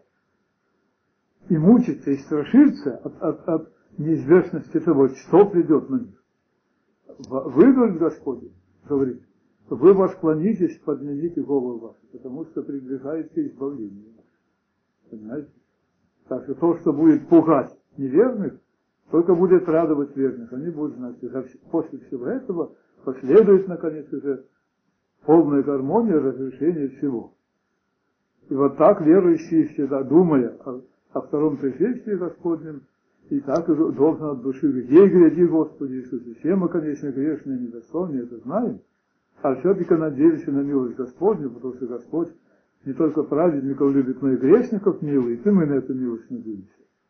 и мучиться, и страшиться от, от, от неизвестности того, что придет на них. Вы, говорит Господь, говорит, вы восклонитесь, поднимите голову вашу, потому что приближается избавление. Понимаете? Так что то, что будет пугать неверных, только будет радовать верных. Они будут знать, что после всего этого последует, наконец, уже полная гармония, разрешение всего. И вот так верующие всегда, думая о, о втором пришествии Господнем, и так и должен от души говорить, ей гряди, Господи Иисусе. Все мы, конечно, грешные, недостойные, это знаем, а все-таки надеемся на милость Господню, потому что Господь не только праведников любит, но и грешников милует, и мы на эту милость надеемся.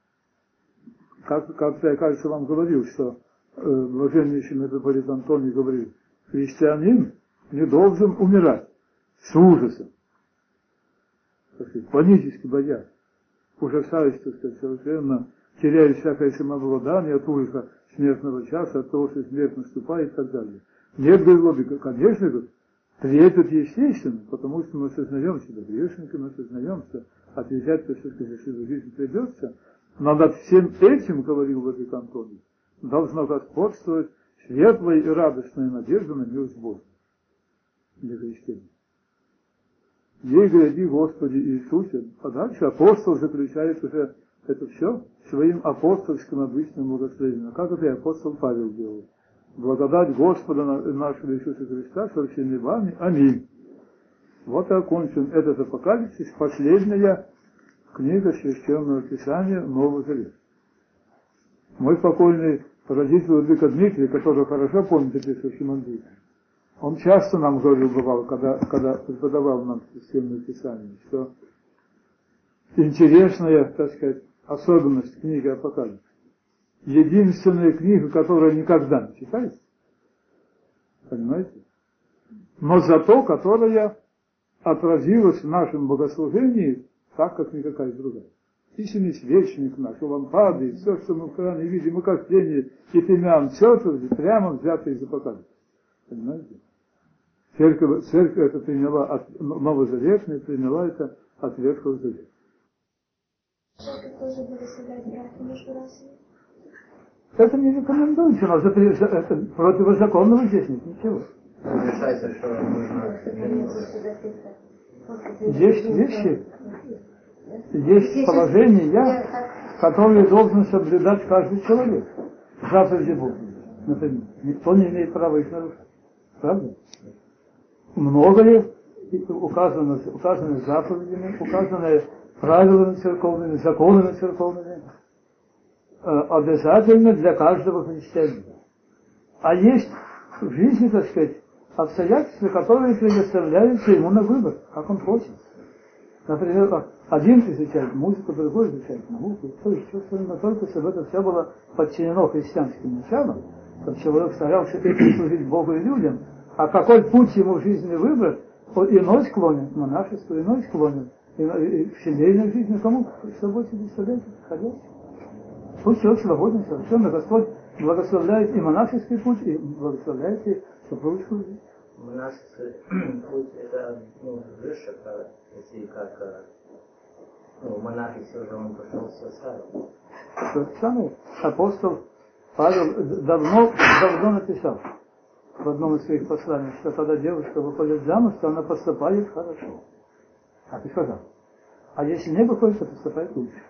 Как, как я, кажется, вам говорил, что э, блаженнейший митрополит Антоний говорил, христианин не должен умирать с ужасом, так сказать, панически боясь, ужасаясь, так сказать, совершенно теряя всякое самообладание от ужаса смертного часа, от того, что смерть наступает и так далее. Нет, говорит Владыка, конечно, говорит, трепет естественно, потому что мы сознаем себя грешниками, мы сознаем, что отвечать-то все-таки за свою жизнь придется. Но над всем этим, говорил Владыка Антоний, должно господствовать светлая и радостная надежда на милость Божию для христиан. Ей гряди, Господи Иисусе. А дальше апостол заключает уже это все своим апостольским обычным благословением. Как это и апостол Павел делал. Благодать Господа нашего Иисуса Христа со всеми вами. Аминь. Вот и окончен этот апокалипсис, последняя книга Священного Писания Нового Завета. Мой покойный родитель Владыка Дмитрий, который хорошо помнит эти Священные, он часто нам говорил, бывало, когда, когда преподавал нам Священное Писание, что интересная, так сказать, особенность книги Апокалипсиса. Единственная книга, которая никогда не читается. Понимаете? Но зато, которая отразилась в нашем богослужении так, как никакая другая. И семисвечник наш, и лампады, и все, что мы в Коране видим, и как пение Ефимян, все это прямо взято из Апокалипсиса. Понимаете? Церковь, церковь это приняла, от, новозаветная приняла это от Ветхого Завета. Церковь тоже благословляет браки между расами? Это не рекомендуется, но это, это противозаконного здесь нет ничего. Есть вещи, есть положения, которые должен соблюдать каждый человек. Заповеди Бога, например. Никто не имеет права их нарушать. Правда? Многое указано, указано заповедями, указано правилами церковными, законами церковными. Обязательно для каждого христианина. А есть в жизни, так сказать, обстоятельства, которые предоставляются ему на выбор, как он хочет. Например, один изучает музыку, другой изучает науку, то есть чувствуем только, чтобы это все было подчинено христианским началам, чтобы человек старался этим служить Богу и людям, а какой путь ему в жизни выбрать, иной склонен к монашеству, иной склонен и в семейной жизни, кому что больше представляете, подходящее. Пусть человек свободен совершенно, Господь благословляет и монашеский путь, и благословляет и супружескую жизнь. Монашеский путь это ну, выше, если как ну, монахи все же он пошел, все оставил. То же самое апостол Павел давно, давно написал в одном из своих посланий, что когда девушка выходит замуж, то она поступает хорошо. Так и сказал. А если не выходит, то поступает лучше.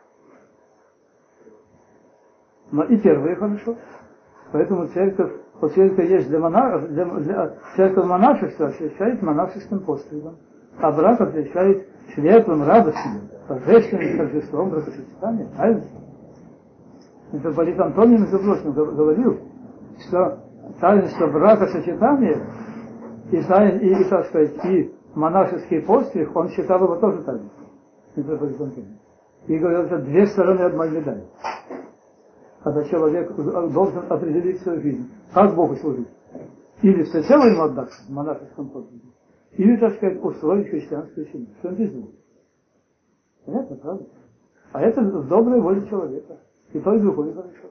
Но и первое хорошо. Поэтому церковь, у церкви есть для монахов, для, для, церковь монашества освящает монашеским подвигом, а брак освящает светлым, радостным, торжественным торжеством бракосочетания, правильно? Митрополит Антоний Мезоблочный говорил, что таинство бракосочетания и, тайн, и, и, так сказать, и монашеский подвиг, он считал его тоже таинством. Митрополит Антоний. И говорил, что две стороны одной медали. Когда человек должен определить свою жизнь, как Богу служить. Или всецело ему отдаться в монашеском подвиге, или, так сказать, устроить христианскую семью. Что он здесь будет? Понятно, правда? А это в доброй воле человека. И то, и другое хорошо.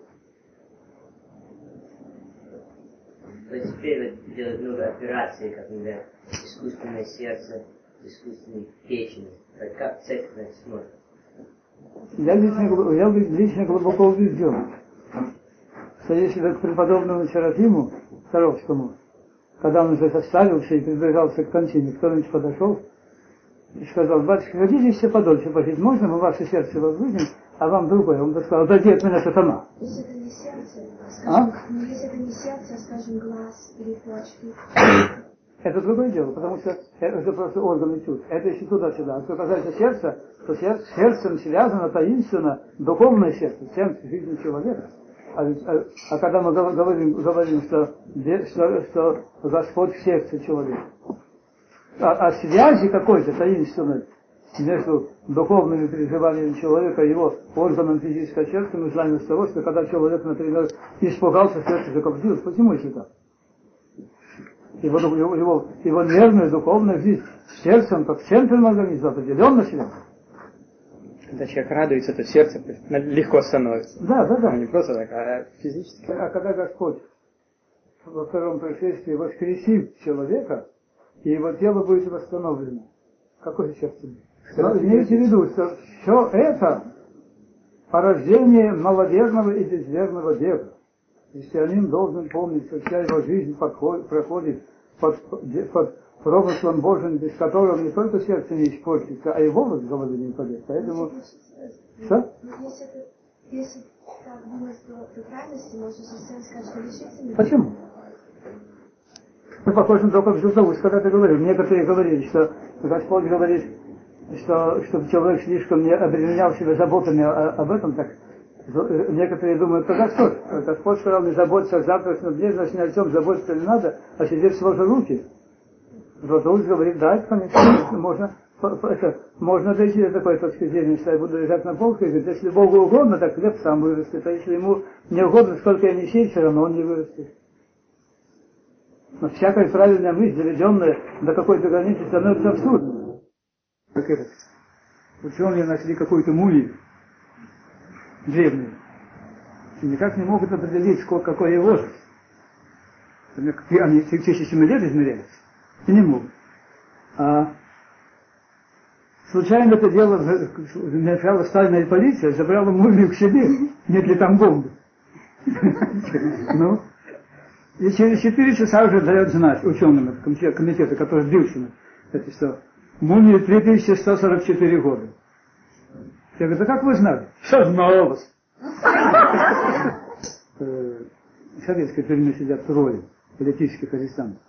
То теперь вот делать много операций, как, например, искусственное сердце, искусственная печень. Как церковь на это смотрит? Я лично, я лично глубоко убежден, что если к преподобному Серафиму Саровскому, когда он уже составился и приближался к кончине, кто-нибудь подошел и сказал: батюшка, хотите еще подольше пожить, можно мы ваше сердце воздвигнем, а вам другое? Он сказал: дайте от меня сатана. Если это не сердце, скажем, А? ну, если это не сердце, а, скажем, глаз или почки. Это другое дело, потому что это просто органы чувств. Это еще туда-сюда. А что касается сердца, то сердце, сердцем связано таинственно духовное сердце, сердце жизни человека. А, ведь, а, а когда мы говорим, говорим что, что, что Господь в сердце человека, а, а связи какой-то таинственной между духовными переживаниями человека и его органом физического сердца, мы знаем из того, что когда человек, например, испугался, сердце закоптилось. Почему это так? Его, его, его, его нервная, духовная жизнь с сердцем, как центром организма, определенно связана. Когда человек радуется, то сердце легко становится. Да, да, да. Не просто так, а физически. А когда Господь во втором пришествии воскресит человека, и его тело будет восстановлено, какое сердце будет? Но имейте в виду, что все это порождение маловерного и безверного дева. Христианин должен помнить, что вся его жизнь подходит, проходит под, под промыслом Божьим, без которого не только сердце не испортится, а и волос с головы не упадет. Поэтому... Что? Если, это, если так думать до крайности, можно совсем сказать, что лишиться не... Почему? Похоже на то, как Златоуст когда-то говорил. Некоторые говорили, что Господь говорит, что чтобы человек слишком не обременял себя заботами об этом, так некоторые думают, это Господь. Господь сказал, не заботься о завтрашнем дне, значит ни о чем заботиться не надо, а сидеть сложа руки. Златоуст говорит, да, это, конечно, можно, это, можно дойти до такой точки зрения, что я буду лежать на полке, и говорит, если Богу угодно, так хлеб сам вырастет, а если ему не угодно, сколько я не сею, все равно он не вырастет. Но всякая правильная мысль, заведенная до какой-то границы, становится абсурдной. Как это? Ученые нашли какую-то мумию древнюю. И никак не могут определить, сколько, какой ее возраст. Они тысячами лет измеряются. И не могут. А случайно это дело вмешалась тайная полиция, забрала мумию к себе. Нет ли там бомбы? Ну, и через четыре часа уже дает знать ученым комитета, который сбился, это что, мумии три тысячи сто сорок четыре года. Я говорю, да как вы знали? Что знал вас? В советской тюрьме сидят трое политических арестантов.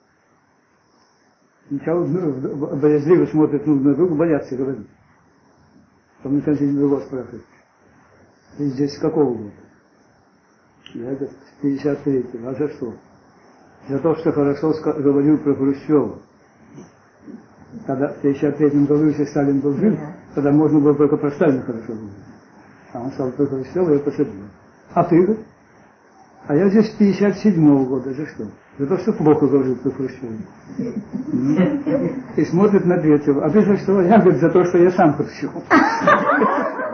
Сначала боязливо смотрят друг на друга, боятся говорить. Потом наконец другого спрашивают. Ты здесь с какого года? Я говорю, с пятьдесят третьего. А за что? За то, что хорошо говорил про Хрущева. Когда в пятьдесят третьем году, если Сталин был жив, тогда можно было только про Сталина хорошо говорить. А он стал про Хрущева и посадил. А ты, говорит? А я здесь с пятьдесят седьмого года. За что? За то, что плохо говорил про Хрущева. И смотрит на третьего. А ты за что? Я, говорит, за то, что я сам Хрущев.